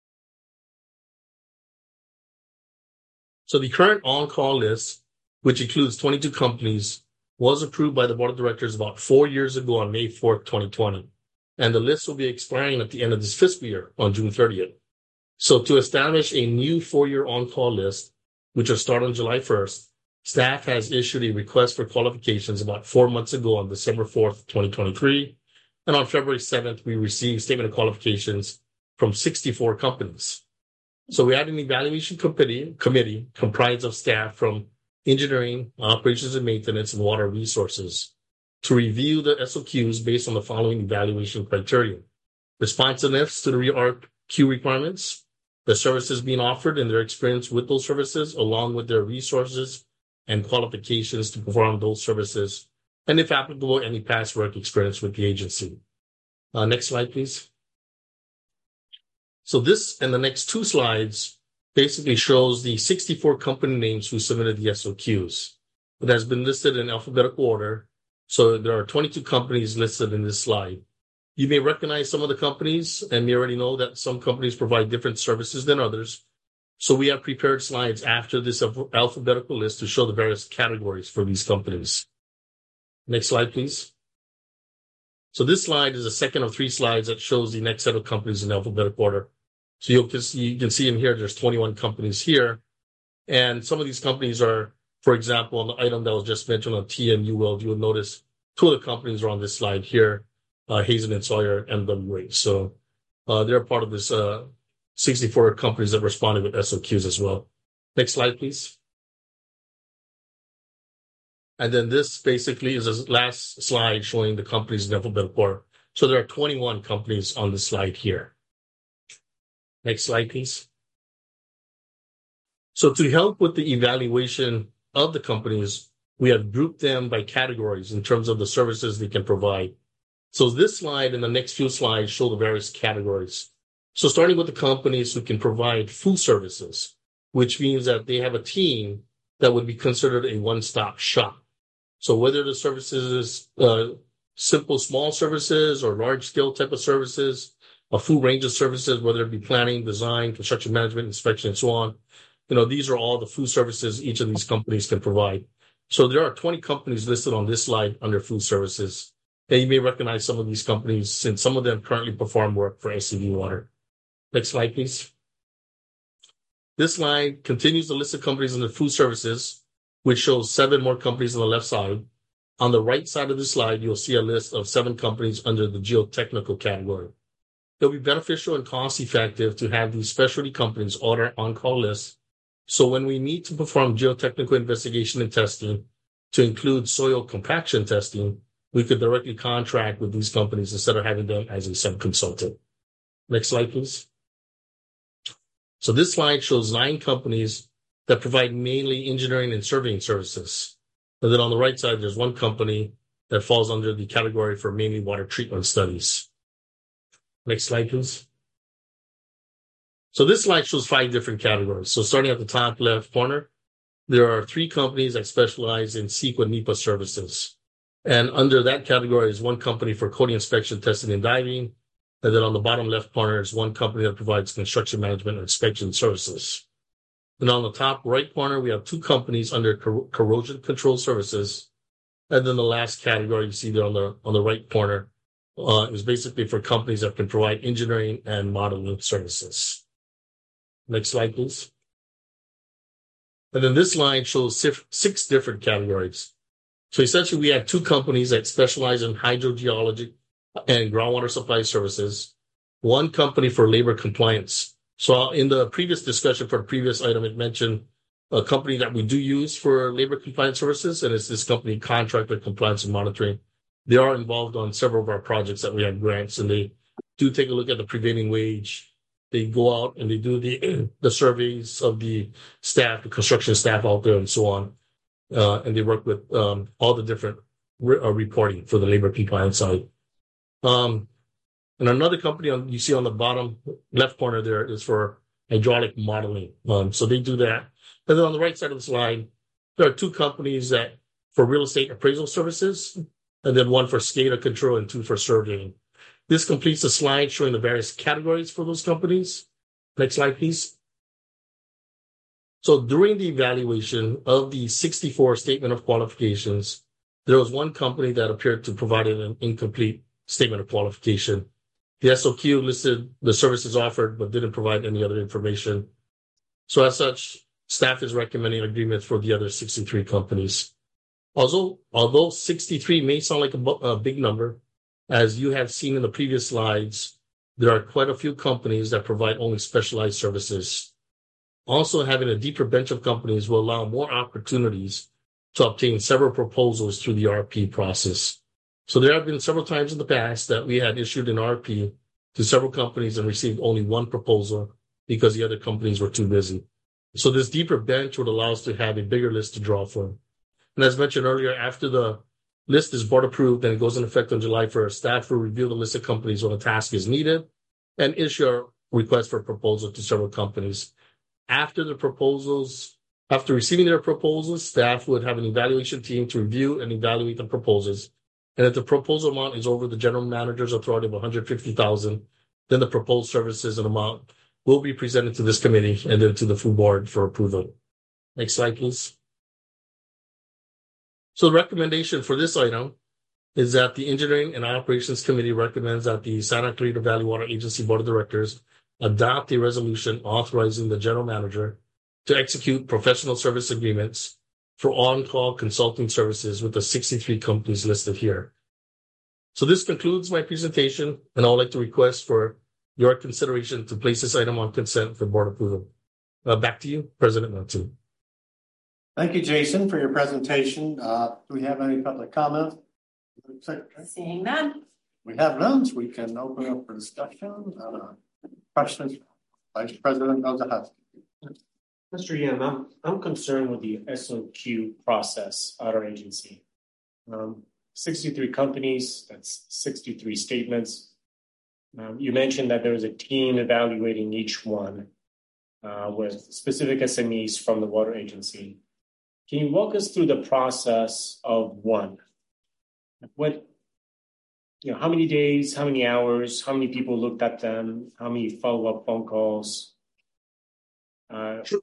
So the current on-call list, which includes 22 companies, was approved by the board of directors about 4 years ago on May 4th, 2020. And the list will be expiring at the end of this fiscal year on June 30th. So to establish a new 4-year on-call list, which will start on July 1st, staff has issued a request for qualifications about 4 months ago on December 4th, 2023. And on February 7th, we received statement of qualifications from 64 companies. So we had an evaluation committee comprised of staff from engineering, operations and maintenance, and water resources to review the SOQs based on the following evaluation criteria: responsiveness to the RFQ requirements, the services being offered and their experience with those services, along with their resources and qualifications to perform those services, and if applicable, any past work experience with the agency. Next slide, please. So this and the next 2 slides basically shows the 64 company names who submitted the SOQs. It has been listed in alphabetical order. So there are 22 companies listed in this slide. You may recognize some of the companies, and you already know that some companies provide different services than others. So we have prepared slides after this alphabetical list to show the various categories for these companies. Next slide, please. So this slide is the second of 3 slides that shows the next set of companies in alphabetical order. So you can see in here, there's 21 companies here. And some of these companies are, for example, on the item that was just mentioned on TMU World, you'll notice 2 of the companies are on this slide here, Hazen and Sawyer, MWA. So they're part of this 64 companies that responded with SOQs as well. Next slide, please. And then this basically is the last slide showing the companies in alphabetical order. So there are 21 companies on the slide here. Next slide, please. So to help with the evaluation of the companies, we have grouped them by categories in terms of the services they can provide. So this slide and the next few slides show the various categories. So starting with the companies who can provide food services, which means that they have a team that would be considered a one-stop shop. So whether the services is simple, small services or large-scale type of services, a full range of services, whether it be planning, design, construction management, inspection, and so on. These are all the food services each of these companies can provide. So there are 20 companies listed on this slide under food services. And you may recognize some of these companies since some of them currently perform work for SCV Water. Next slide, please. This slide continues the list of companies under food services, which shows 7 more companies on the left side. On the right side of the slide, you'll see a list of 7 companies under the geotechnical category. It'll be beneficial and cost effective to have these specialty companies on our on-call list. So when we need to perform geotechnical investigation and testing to include soil compaction testing, we could directly contract with these companies instead of having them as a sub-consultant. Next slide, please. So this slide shows 9 companies that provide mainly engineering and surveying services. And then on the right side, there's 1 company that falls under the category for mainly water treatment studies. Next slide, please. So this slide shows 5 different categories. So starting at the top left corner, there are 3 companies that specialize in CEQA NEPA services. And under that category is 1 company for coating inspection, testing, and diving. And then on the bottom left corner is 1 company that provides construction management and inspection services. And on the top right corner, we have 2 companies under corrosion control services. And then the last category you see there on the right corner is basically for companies that can provide engineering and modeling services. Next slide, please. And then this slide shows 6 different categories. So essentially, we have 2 companies that specialize in hydrogeology and groundwater supply services, 1 company for labor compliance. So in the previous discussion for the previous item, it mentioned a company that we do use for labor compliance services, and it's this company, Contractor Compliance and Monitoring. They are involved on several of our projects that we have grants, and they do take a look at the prevailing wage. They go out and they do the surveys of the staff, the construction staff out there and so on. And they work with all the different reporting for the labor compliance side. And another company you see on the bottom left corner there is for hydraulic modeling. So they do that. And then on the right side of the slide, there are 2 companies that for real estate appraisal services, and then 1 for SCADA control and 2 for surveying. This completes the slide showing the various categories for those companies. Next slide, please. So during the evaluation of the 64 statement of qualifications, there was 1 company that appeared to provide an incomplete statement of qualification. The SOQ listed the services offered, but didn't provide any other information. So as such, staff is recommending agreements for the other 63 companies. Although 63 may sound like a big number, as you have seen in the previous slides, there are quite a few companies that provide only specialized services. Also, having a deeper bench of companies will allow more opportunities to obtain several proposals through the RFP process. So there have been several times in the past that we had issued an RFP to several companies and received only 1 proposal because the other companies were too busy. So this deeper bench would allow us to have a bigger list to draw from. And as mentioned earlier, after the list is board approved and it goes into effect on July 1st, staff will review the list of companies when a task is needed and issue a request for proposal to several companies. After the proposals After receiving their proposals, staff would have an evaluation team to review and evaluate the proposals. And if the proposal amount is over the general manager's authority of $150,000, then the proposed services and amount will be presented to this committee and then to the full board for approval. Next slide, please. So the recommendation for this item is that the Engineering and Operations Committee recommends that the Santa Clarita Valley Water Agency Board of Directors adopt a resolution authorizing the general manager to execute professional service agreements for on-call consulting services with the 63 companies listed here. So this concludes my presentation, and I would like to request for your consideration to place this item on consent for board approval. Back to you, President Martin. Thank you, Jason, for your presentation. Do we have any public comment? Secretary? Seeing none. We have none, so we can open up for discussion. Questions? Vice President Ozahowski. Mr. Yam, I'm concerned with the SOQ process at our agency. 63 companies, that's 63 statements. You mentioned that there was a team evaluating each one with specific SMEs from the water agency. Can you walk us through the process of one? How many days, how many hours, how many people looked at them, how many follow-up phone calls? Sure.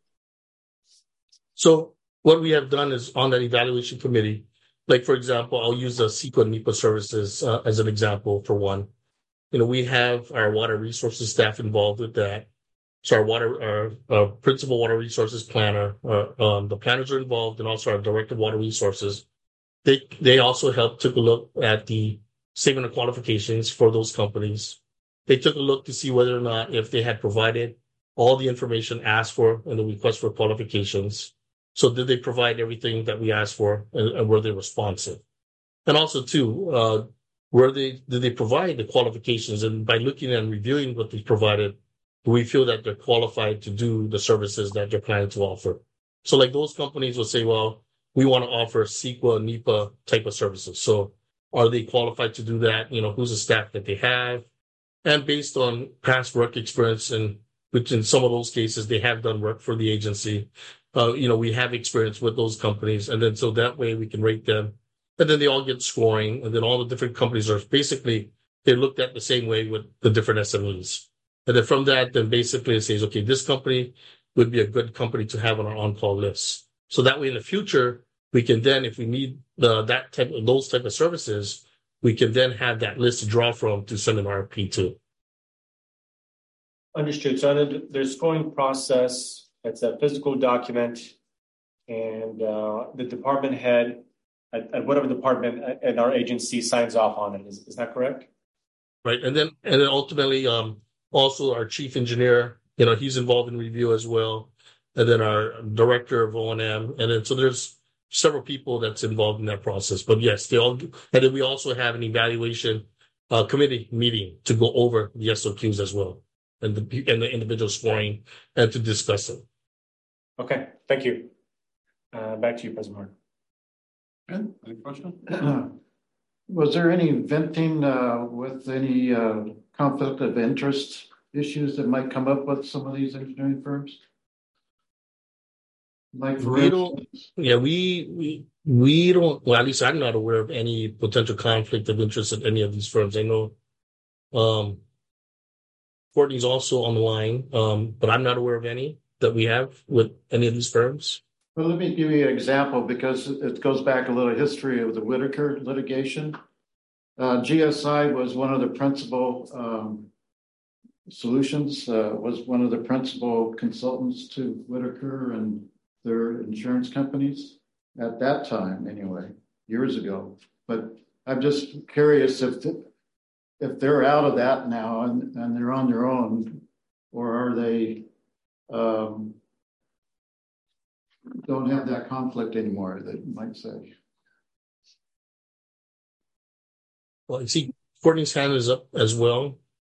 So what we have done is on that evaluation committee, like, for example, I'll use the CEQA NEPA services as an example for one. We have our water resources staff involved with that. So our principal water resources planner, the planners are involved, and also our director of water resources. They also took a look at the statement of qualifications for those companies. They took a look to see whether or not if they had provided all the information asked for in the request for qualifications. So did they provide everything that we asked for, and were they responsive? And also, too, did they provide the qualifications? And by looking and reviewing what they provided, do we feel that they're qualified to do the services that they're planning to offer? So like those companies will say, well, we want to offer CEQA, NEPA type of services. So are they qualified to do that? Who's the staff that they have? And based on past work experience, and which in some of those cases, they have done work for the agency. We have experience with those companies. And then so that way we can rate them. And then they all get scoring. And then all the different companies are basically, they're looked at the same way with the different SMEs. And then from that, then basically it says, okay, this company would be a good company to have on our on-call list. So that way in the future, we can then, if we need those type of services, we can then have that list to draw from to send an RFP to. Understood. So there's scoring process. It's a physical document, and the department head at whatever department at our agency signs off on it. Is that correct? Right. And then ultimately, also our chief engineer, he's involved in review as well. And then our director of O&M. And then so there's several people that's involved in that process. But yes, and then we also have an evaluation committee meeting to go over the SOQs as well, and the individual scoring, and to discuss it. Okay, thank you. Back to you, President Martin. Good. Any question? Was there any venting with any conflict of interest issues that might come up with some of these engineering firms? Like we don't. Well, at least I'm not aware of any potential conflict of interest at any of these firms. I know Courtney's also on the line, but I'm not aware of any that we have with any of these firms. Well, let me give you an example, because it goes back a little history of the Whitaker litigation. GSI was one of the principal solutions, was one of the principal consultants to Whitaker and their insurance companies at that time, anyway, years ago. But I'm just curious if they're out of that now and they're on their own, or are they don't have that conflict anymore, that you might say. Well, I see Courtney's hand is up as well.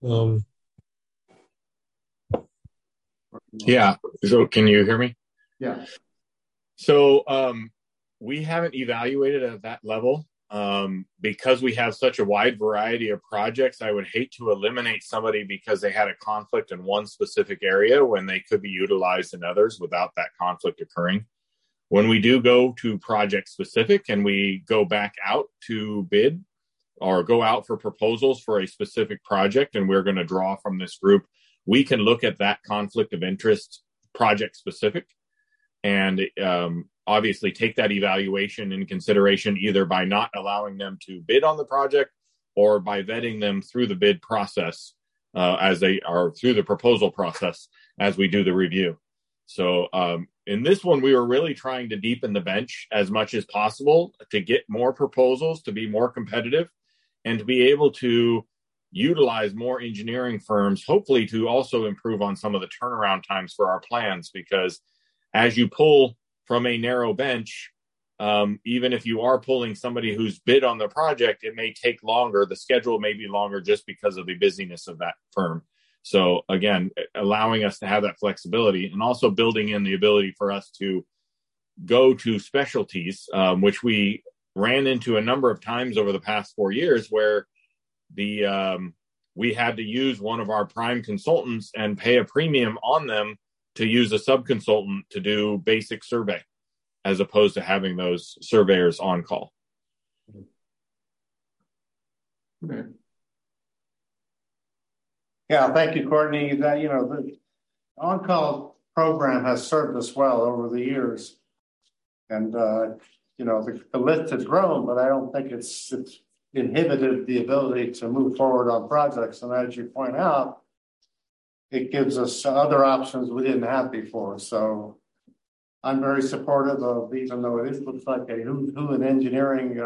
Yeah. So can you hear me? Yeah. So we haven't evaluated at that level because we have such a wide variety of projects. I would hate to eliminate somebody because they had a conflict in one specific area when they could be utilized in others without that conflict occurring. When we do go to project specific and we go back out to bid or go out for proposals for a specific project, and we're going to draw from this group, we can look at that conflict of interest project specific and obviously take that evaluation in consideration, either by not allowing them to bid on the project or by vetting them through the bid process as they are through the proposal process as we do the review. So in this one, we were really trying to deepen the bench as much as possible to get more proposals, to be more competitive, and to be able to utilize more engineering firms, hopefully to also improve on some of the turnaround times for our plans. Because as you pull from a narrow bench, even if you are pulling somebody who's bid on the project, it may take longer. The schedule may be longer just because of the busyness of that firm. So again, allowing us to have that flexibility and also building in the ability for us to go to specialties, which we ran into a number of times over the past 4 years where we had to use one of our prime consultants and pay a premium on them to use a sub-consultant to do basic survey, as opposed to having those surveyors on call. Okay. Yeah, thank you, Courtney. That, you know, the on-call program has served us well over the years, and you know, the list has grown, but I don't think it's inhibited the ability to move forward on projects. And as you point out, it gives us other options we didn't have before. So I'm very supportive of, even though it looks like a who's who in engineering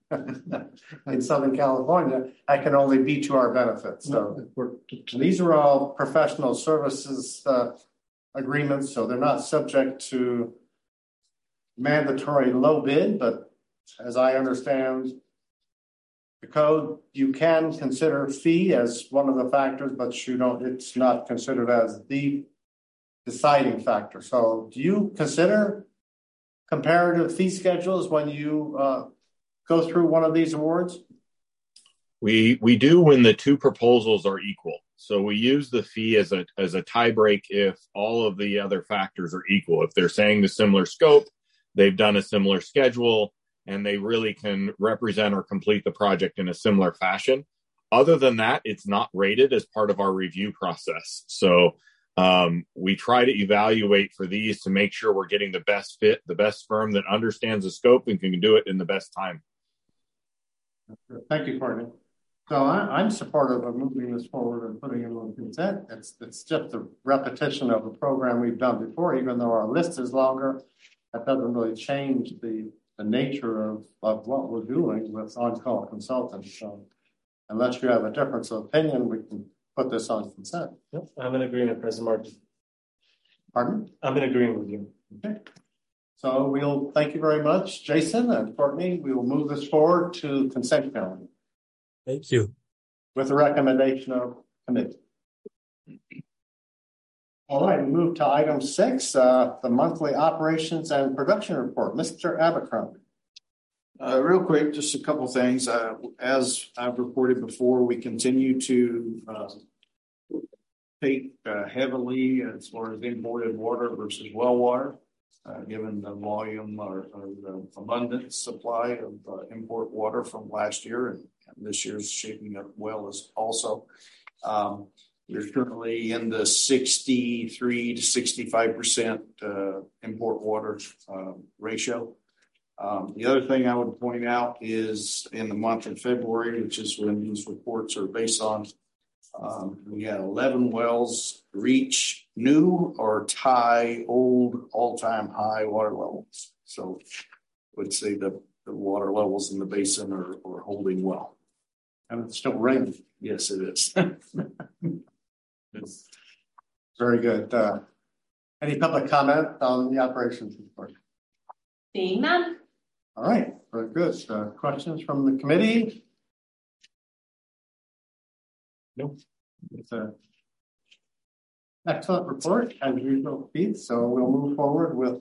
in Southern California, I can only be to our benefit. So these are all professional services agreements, so they're not subject to mandatory low bid, but as I understand the code, you can consider fee as one of the factors, but you don't, it's not considered as the deciding factor. So do you consider comparative fee schedules when you go through one of these awards? We do when the two proposals are equal. So we use the fee as a tie break if all of the other factors are equal. If they're saying the similar scope, they've done a similar schedule, and they really can represent or complete the project in a similar fashion. Other than that, it's not rated as part of our review process. So we try to evaluate for these to make sure we're getting the best fit, the best firm that understands the scope and can do it in the best time. Thank you, Courtney. So I'm supportive of moving this forward and putting it on consent. It's just a repetition of a program we've done before, even though our list is longer. That doesn't really change the nature of what we're doing with on-call consultants. So unless you have a difference of opinion, we can put this on consent. Yep, I'm in agreement, President Martin. Pardon? I'm in agreement with you. Okay. So we'll thank you very much, Jason and Courtney. We will move this forward to consent calendar. Thank you. With the recommendation of committee. All right, we move to item 6, the monthly operations and production report. Mr. Abercrombie. Real quick, just a couple things. As I've reported before, we continue to take heavily as far as imported water versus well water, given the volume or the abundant supply of import water from last year, and this year's shaping up well as also. We're currently in the 63 to 65% import water ratio. The other thing I would point out is in the month of February, which is when these reports are based on, we had 11 wells reach new or tie old all-time high water levels. So I would say the water levels in the basin are holding well. And it's still raining. Yes, it is. It's very good. Any public comment on the operations report? Seeing none. All right, very good. Questions from the committee? No. It's an excellent report, as usual, Pete. So we'll move forward with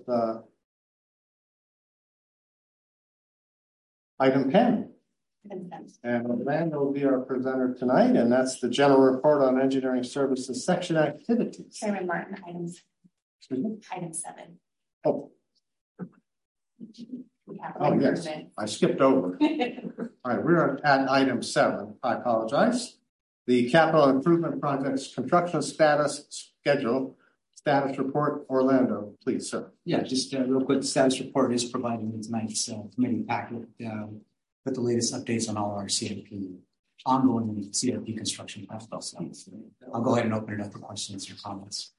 item 10. And Orlando will be our presenter tonight, and that's the general report on engineering services section activities. Chairman Martin, item 7. Oh, Capital Oh, yes, improvement. I skipped over. All right, we're at item 7. I apologize. The capital improvement project's construction status report. Orlando, please, sir. Yeah, just real quick, the status report is provided in tonight's committee packet with the latest updates on all our ongoing CRP construction projects. So I'll go ahead and open it up for questions or comments.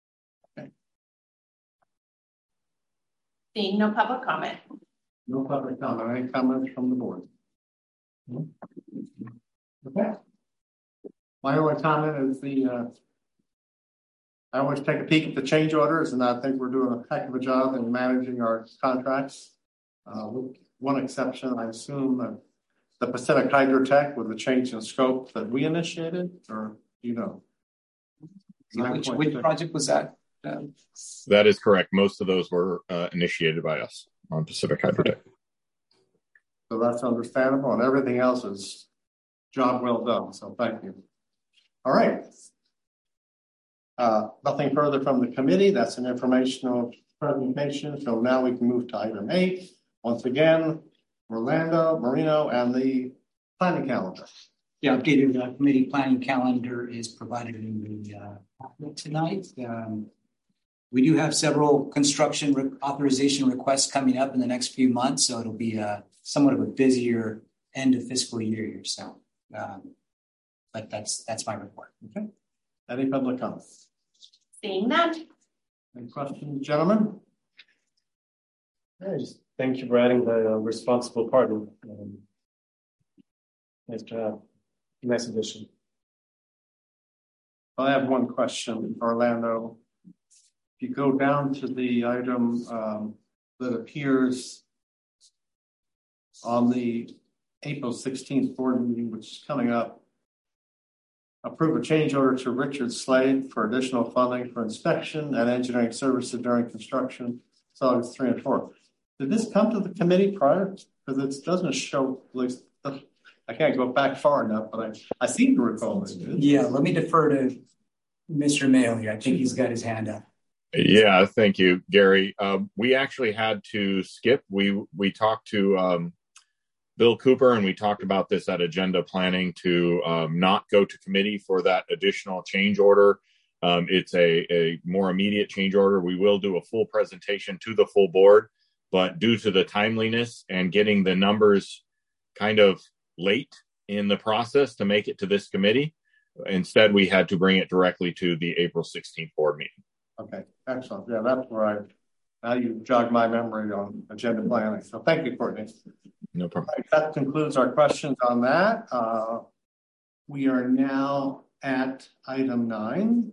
Seeing no public comment. No public comment. Any comments from the board? Okay. My only comment is I always take a peek at the change orders, and I think we're doing a heck of a job in managing our contracts. With one exception, I assume the Pacific Hydrotech with the change in scope that we initiated, or Which project was that? That is correct. Most of those were initiated by us on Pacific Hydrotech. So that's understandable, and everything else is job well done. So thank you. All right. Nothing further from the committee. That's an informational presentation. So now we can move to item 8. Once again, Orlando, Marino, and the planning calendar. The updated committee planning calendar is provided in the packet tonight. We do have several construction authorization requests coming up in the next few months, so it'll be somewhat of a busier end of fiscal year here. So, but that's my report. Okay. Any public comments? Seeing none. Any questions, gentlemen? Just thank you for adding the responsible party. Nice job. Nice addition. I have one question, Orlando. If you go down to the item that appears on the April 16th board meeting, which is coming up, approve a change order to Richard Slade for additional funding for inspection and engineering services during construction. So August 3 and 4. Did this come to the committee prior? Because it doesn't show, at least I can't go back far enough, but I seem to recall this. Yeah, let me defer to Mr. Mayo here. I think he's got his hand up. Yeah, thank you, Gary. We actually had to skip. We talked to Bill Cooper, and we talked about this at agenda planning to not go to committee for that additional change order. It's a more immediate change order. We will do a full presentation to the full board, but due to the timeliness and getting the numbers kind of late in the process to make it to this committee, instead we had to bring it directly to the April 16th board meeting. Okay, excellent. Yeah, that's where now you jogged my memory on agenda planning. So thank you, Courtney. No problem. Right, that concludes our questions on that. We are now at item 9.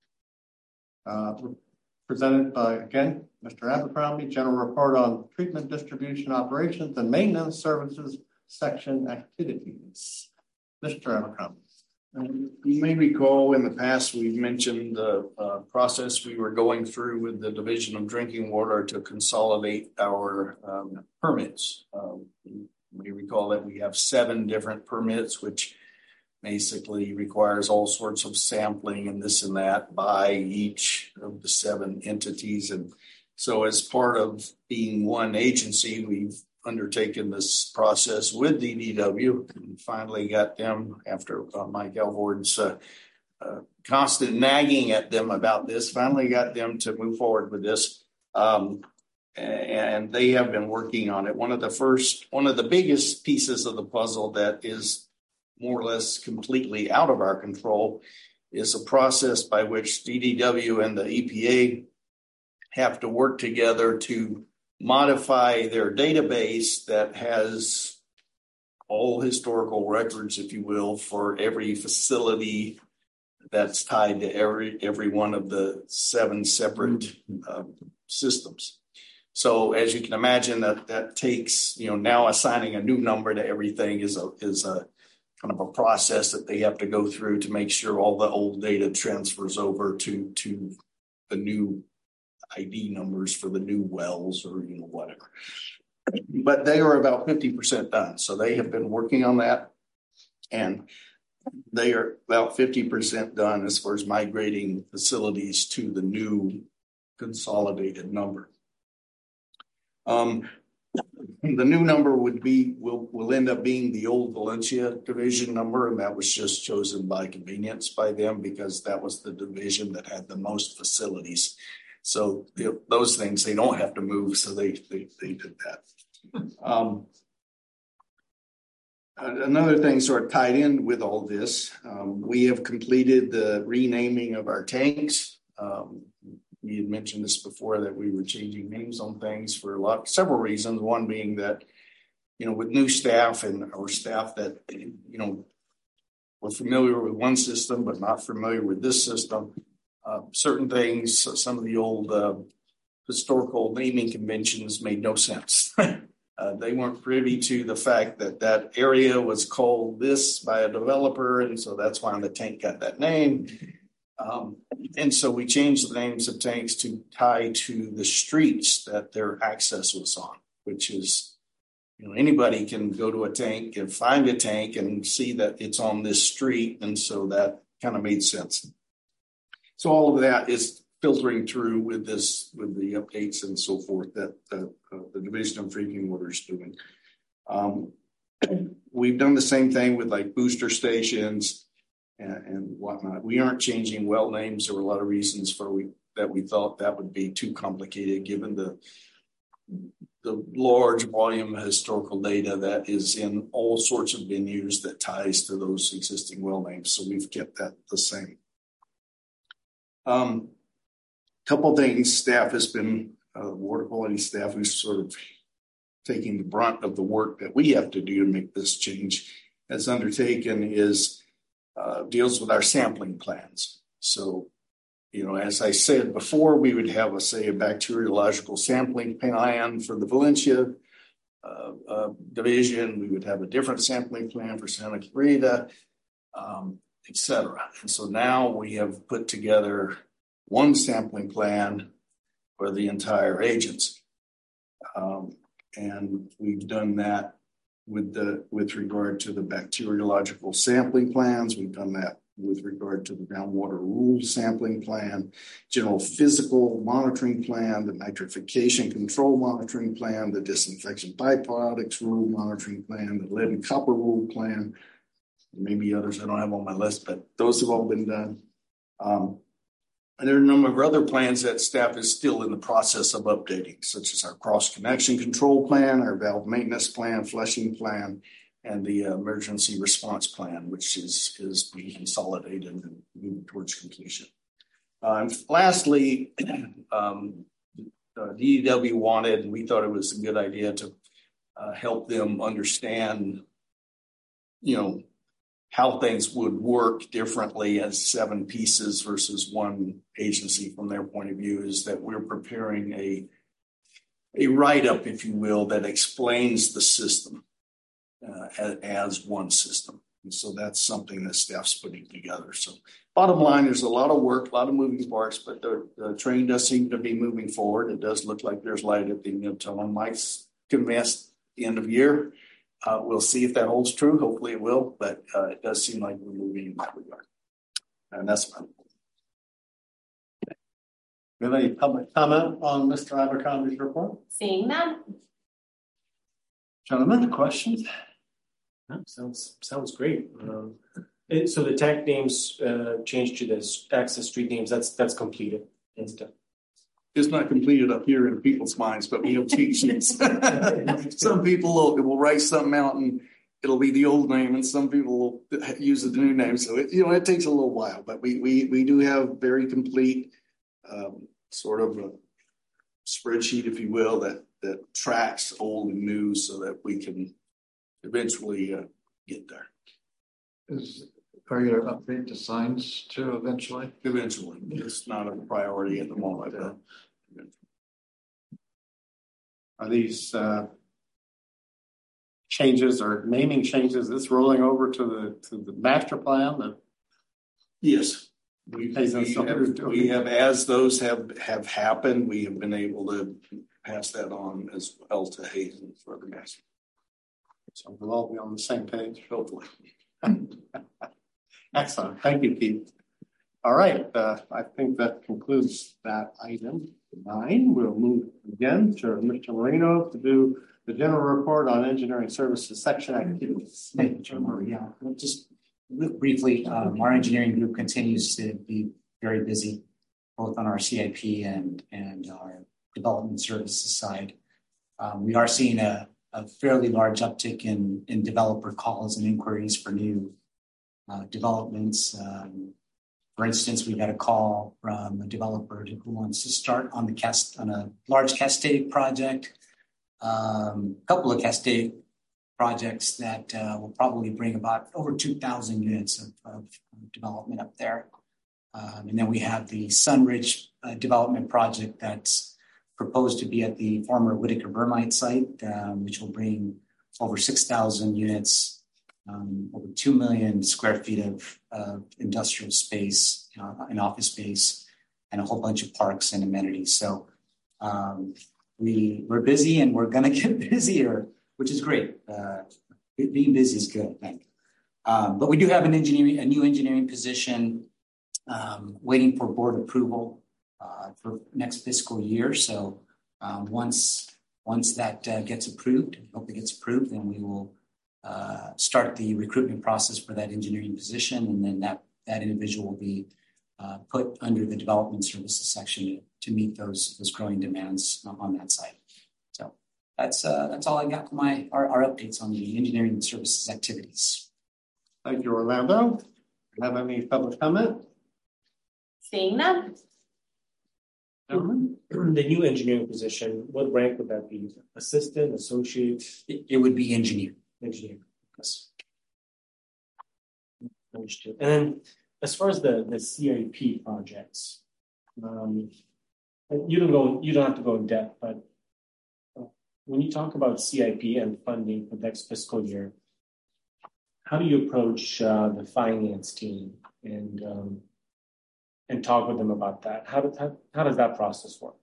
Presented by, again, Mr. Abercrombie, General Report on Treatment Distribution Operations and Maintenance Services Section Activities. Mr. Abercrombie. You may recall in the past we've mentioned the process we were going through with the Division of Drinking Water to consolidate our permits. You may recall that we have 7 different permits, which basically requires all sorts of sampling and this and that by each of the 7 entities. And so as part of being one agency, we've undertaken this process with DDW and finally got them, after Mike Elvord's constant nagging at them about this, finally got them to move forward with this. And they have been working on it. One of the biggest pieces of the puzzle that is more or less completely out of our control is a process by which DDW and the EPA have to work together to modify their database that has all historical records, if you will, for every facility that's tied to every one of the 7 separate systems. So as you can imagine, that takes, now assigning a new number to everything is a kind of a process that they have to go through to make sure all the old data transfers over to the new ID numbers for the new wells or whatever. But they are about 50% done. So they have been working on that, and they are about 50% done as far as migrating facilities to the new consolidated number. the new number will end up being the old Valencia division number, and that was just chosen by convenience by them because that was the division that had the most facilities. So those things they don't have to move, so they did that. Another thing sort of tied in with all this, we have completed the renaming of our tanks. We had mentioned this before that we were changing names on things for several reasons. One being that, with new staff or staff that, were familiar with one system but not familiar with this system, certain things, some of the old historical naming conventions made no sense. They weren't privy to the fact that area was called this by a developer, and so that's why the tank got that name. And so we changed the names of tanks to tie to the streets that their access was on, which is, anybody can go to a tank and find a tank and see that it's on this street. And so that kind of made sense. So all of that is filtering through with the updates and so forth that the Division of Drinking Water is doing. We've done the same thing with like booster stations and whatnot. We aren't changing well names. There were a lot of reasons that we thought that would be too complicated given the large volume of historical data that is in all sorts of venues that ties to those existing well names. So we've kept that the same. Couple things staff has been, water quality staff who's sort of taking the brunt of the work that we have to do to make this change has undertaken is deals with our sampling plans. So, as I said before, we would have a bacteriological sampling plan for the Valencia division. We would have a different sampling plan for Santa Clarita, et cetera. And so now we have put together one sampling plan for the entire agency. And we've done that with regard to the bacteriological sampling plans. We've done that with regard to the groundwater rules sampling plan, general physical monitoring plan, the nitrification control monitoring plan, the disinfection byproducts rule monitoring plan, the lead and copper rule plan, maybe others I don't have on my list, but those have all been done. And there are a number of other plans that staff is still in the process of updating, such as our cross-connection control plan, our valve maintenance plan, flushing plan, and the emergency response plan, which is being consolidated and moving towards completion. Lastly, DEW wanted, and we thought it was a good idea to help them understand, how things would work differently as 7 pieces versus one agency from their point of view, is that we're preparing a write-up, if you will, that explains the system as one system. And so that's something that staff's putting together. So bottom line, there's a lot of work, a lot of moving parts, but the train does seem to be moving forward. It does look like there's light at the end of the tunnel. Mike's convinced the end of year. We'll see if that holds true. Hopefully it will, but it does seem like we're moving in that regard. And that's my report. Do you have any public comment on Mr. Abercrombie's report? Seeing none. Gentlemen, questions? Sounds great. So the tank names changed to the access street names. That's completed and stuff. It's not completed up here in people's minds, but we have cheat sheets. Some people will write something out and it'll be the old name, and some people will use the new name. So it takes a little while, but we do have very complete sort of a spreadsheet, if you will, that tracks old and new so that we can eventually get there. Are you going to update the signs too eventually? Eventually. It's not a priority at the moment. Are these changes or naming changes, this rolling over to the master plan? Yes. We have, as those have happened, we have been able to pass that on as well to Hazen for the master. So we'll all be on the same page, hopefully. Excellent. Thank you, Keith. All right. I think that concludes that item 9. We'll move again to Mr. Marino to do the general report on engineering services section activities. Thank you, Chair Murray. Yeah, just real briefly, our engineering group continues to be very busy, both on our CIP and our development services side. We are seeing a fairly large uptick in developer calls and inquiries for new developments. For instance, we got a call from a developer who wants to start on a large Cascade project, a couple of Cascade projects that will probably bring about over 2,000 units of development up there. And then we have the Sunridge development project that's proposed to be at the former Whitaker Vermite site, which will bring over 6,000 units, over 2 million square feet of industrial space and office space, and a whole bunch of parks and amenities. So we're busy, and we're going to get busier, which is great. Being busy is good, I think. But we do have a new engineering position waiting for board approval for next fiscal year. So once that gets approved, I hope it gets approved, then we will start the recruitment process for that engineering position, and then that individual will be put under the development services section to meet those growing demands on that side. So that's all I got for our updates on the engineering services activities. Thank you, Orlando. Do you have any public comment? Seeing none. The new engineering position, what rank would that be? Assistant, associate? It would be engineer. Engineer. Yes. Understood. And then as far as the CIP projects, you don't have to go in depth, but when you talk about CIP and funding for next fiscal year, how do you approach the finance team and talk with them about that? How does that process work?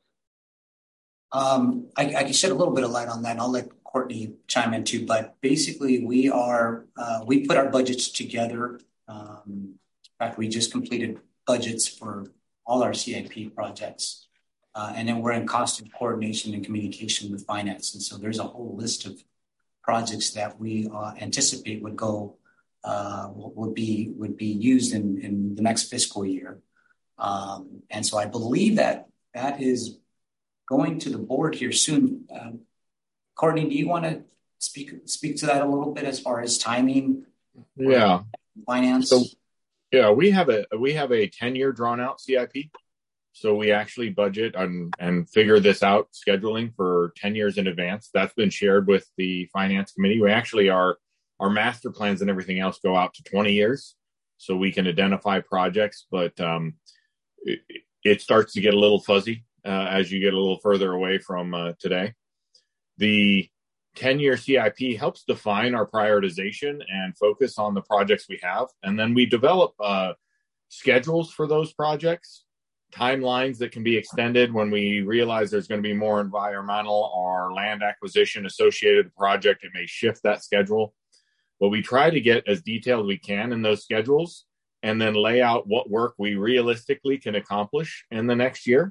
I can shed a little bit of light on that, and I'll let Courtney chime in too. But basically, we put our budgets together. In fact, we just completed budgets for all our CIP projects, and then we're in constant coordination and communication with finance. And so there's a whole list of projects that we anticipate would be used in the next fiscal year. And so I believe that is going to the board here soon. Courtney, do you want to speak to that a little bit as far as timing? Yeah. Finance? So, yeah, we have a 10-year drawn out CIP. So we actually budget and figure this out, scheduling for 10 years in advance. That's been shared with the finance committee. We actually our master plans and everything else go out to 20 years. So we can identify projects, but it starts to get a little fuzzy as you get a little further away from today. The 10-year CIP helps define our prioritization and focus on the projects we have. And then we develop schedules for those projects, timelines that can be extended when we realize there's going to be more environmental or land acquisition associated with the project. It may shift that schedule. But we try to get as detailed as we can in those schedules and then lay out what work we realistically can accomplish in the next year.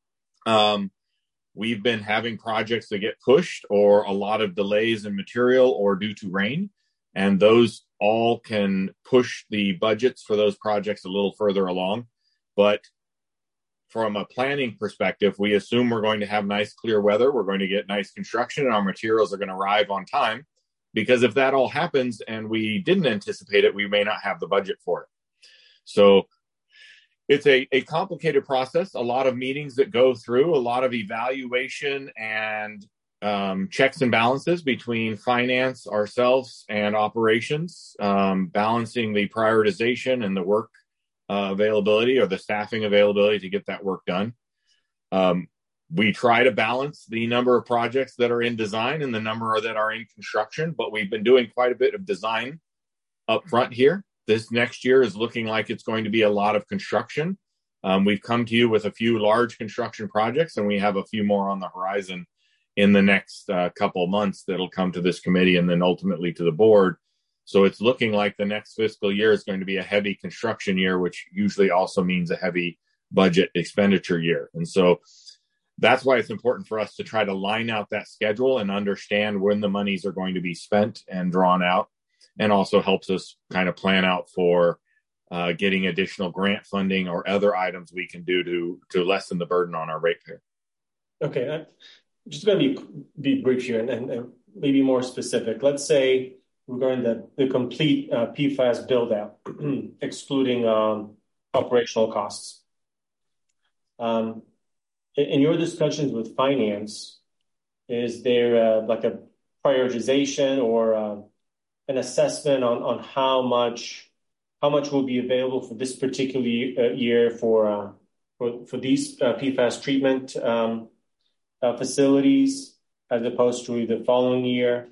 We've been having projects that get pushed or a lot of delays in material or due to rain, and those all can push the budgets for those projects a little further along. But from a planning perspective, we assume we're going to have nice clear weather, we're going to get nice construction, and our materials are going to arrive on time. Because if that all happens and we didn't anticipate it, we may not have the budget for it. So it's a complicated process, a lot of meetings that go through, a lot of evaluation and checks and balances between finance, ourselves, and operations, balancing the prioritization and the work availability or the staffing availability to get that work done. We try to balance the number of projects that are in design and the number that are in construction, but we've been doing quite a bit of design up front here. This next year is looking like it's going to be a lot of construction. We've come to you with a few large construction projects, and we have a few more on the horizon in the next couple of months that'll come to this committee and then ultimately to the board. So it's looking like the next fiscal year is going to be a heavy construction year, which usually also means a heavy budget expenditure year. And so that's why it's important for us to try to line out that schedule and understand when the monies are going to be spent and drawn out, and also helps us kind of plan out for getting additional grant funding or other items we can do to lessen the burden on our ratepayer. Okay, I'm just going to be brief here and maybe more specific. Let's say regarding the complete PFAS build out, excluding operational costs. In your discussions with finance, is there like a prioritization or an assessment on how much will be available for this particular year for these PFAS treatment facilities as opposed to the following year?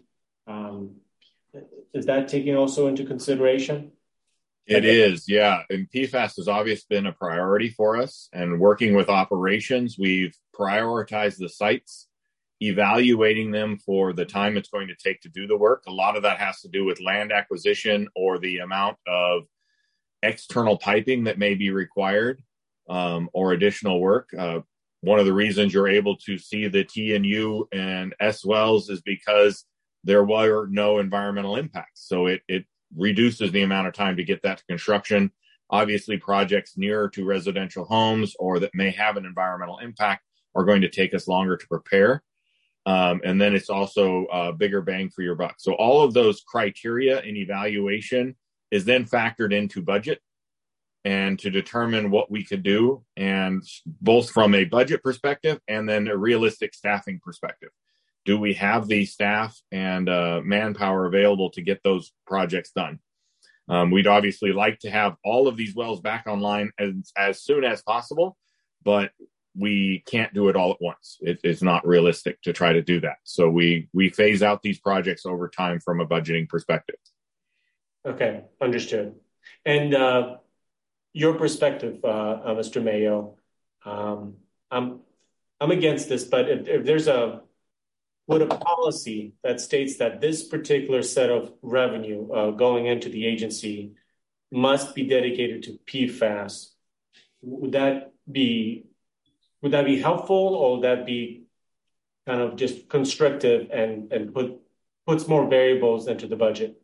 Is that taken also into consideration? It is, yeah. And PFAS has obviously been a priority for us. And working with operations, we've prioritized the sites, evaluating them for the time it's going to take to do the work. A lot of that has to do with land acquisition or the amount of external piping that may be required or additional work. One of the reasons you're able to see the TNU and S wells is because there were no environmental impacts. So it reduces the amount of time to get that to construction. Obviously, projects nearer to residential homes or that may have an environmental impact are going to take us longer to prepare. And then it's also a bigger bang for your buck. So all of those criteria and evaluation is then factored into budget and to determine what we could do, and both from a budget perspective and then a realistic staffing perspective. Do we have the staff and manpower available to get those projects done? We'd obviously like to have all of these wells back online as soon as possible, but we can't do it all at once. It's not realistic to try to do that. So we phase out these projects over time from a budgeting perspective. Okay, understood. And your perspective, Mr. Mayo, I'm against this, but if there's a policy that states that this particular set of revenue going into the agency must be dedicated to PFAS, would that be helpful, or would that be kind of just constrictive and puts more variables into the budget?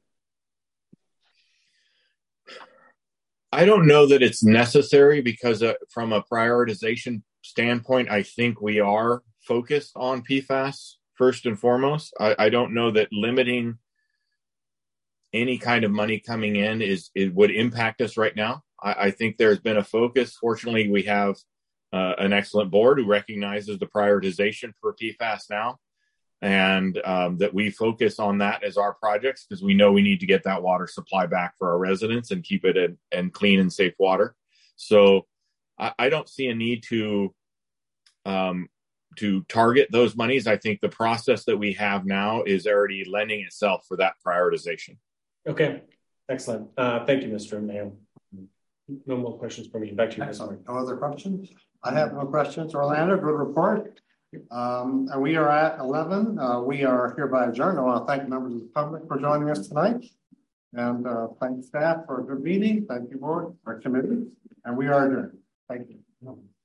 I don't know that it's necessary because from a prioritization standpoint, I think we are focused on PFAS first and foremost. I don't know that limiting any kind of money coming in it would impact us right now. I think there's been a focus. Fortunately, we have an excellent board who recognizes the prioritization for PFAS now, and that we focus on that as our projects because we know we need to get that water supply back for our residents and keep it in clean and safe water. So I don't see a need to target those monies. I think the process that we have now is already lending itself for that prioritization. Okay, excellent. Thank you, Mr. Mayo. No more questions for me. Back to you. Excellent. No other questions? I have no questions. Orlando, good report. And we are at 11. We are hereby adjourned. I want to thank members of the public for joining us tonight. And thank staff for a good meeting. Thank you, board, our committee. And we are adjourned. Thank you.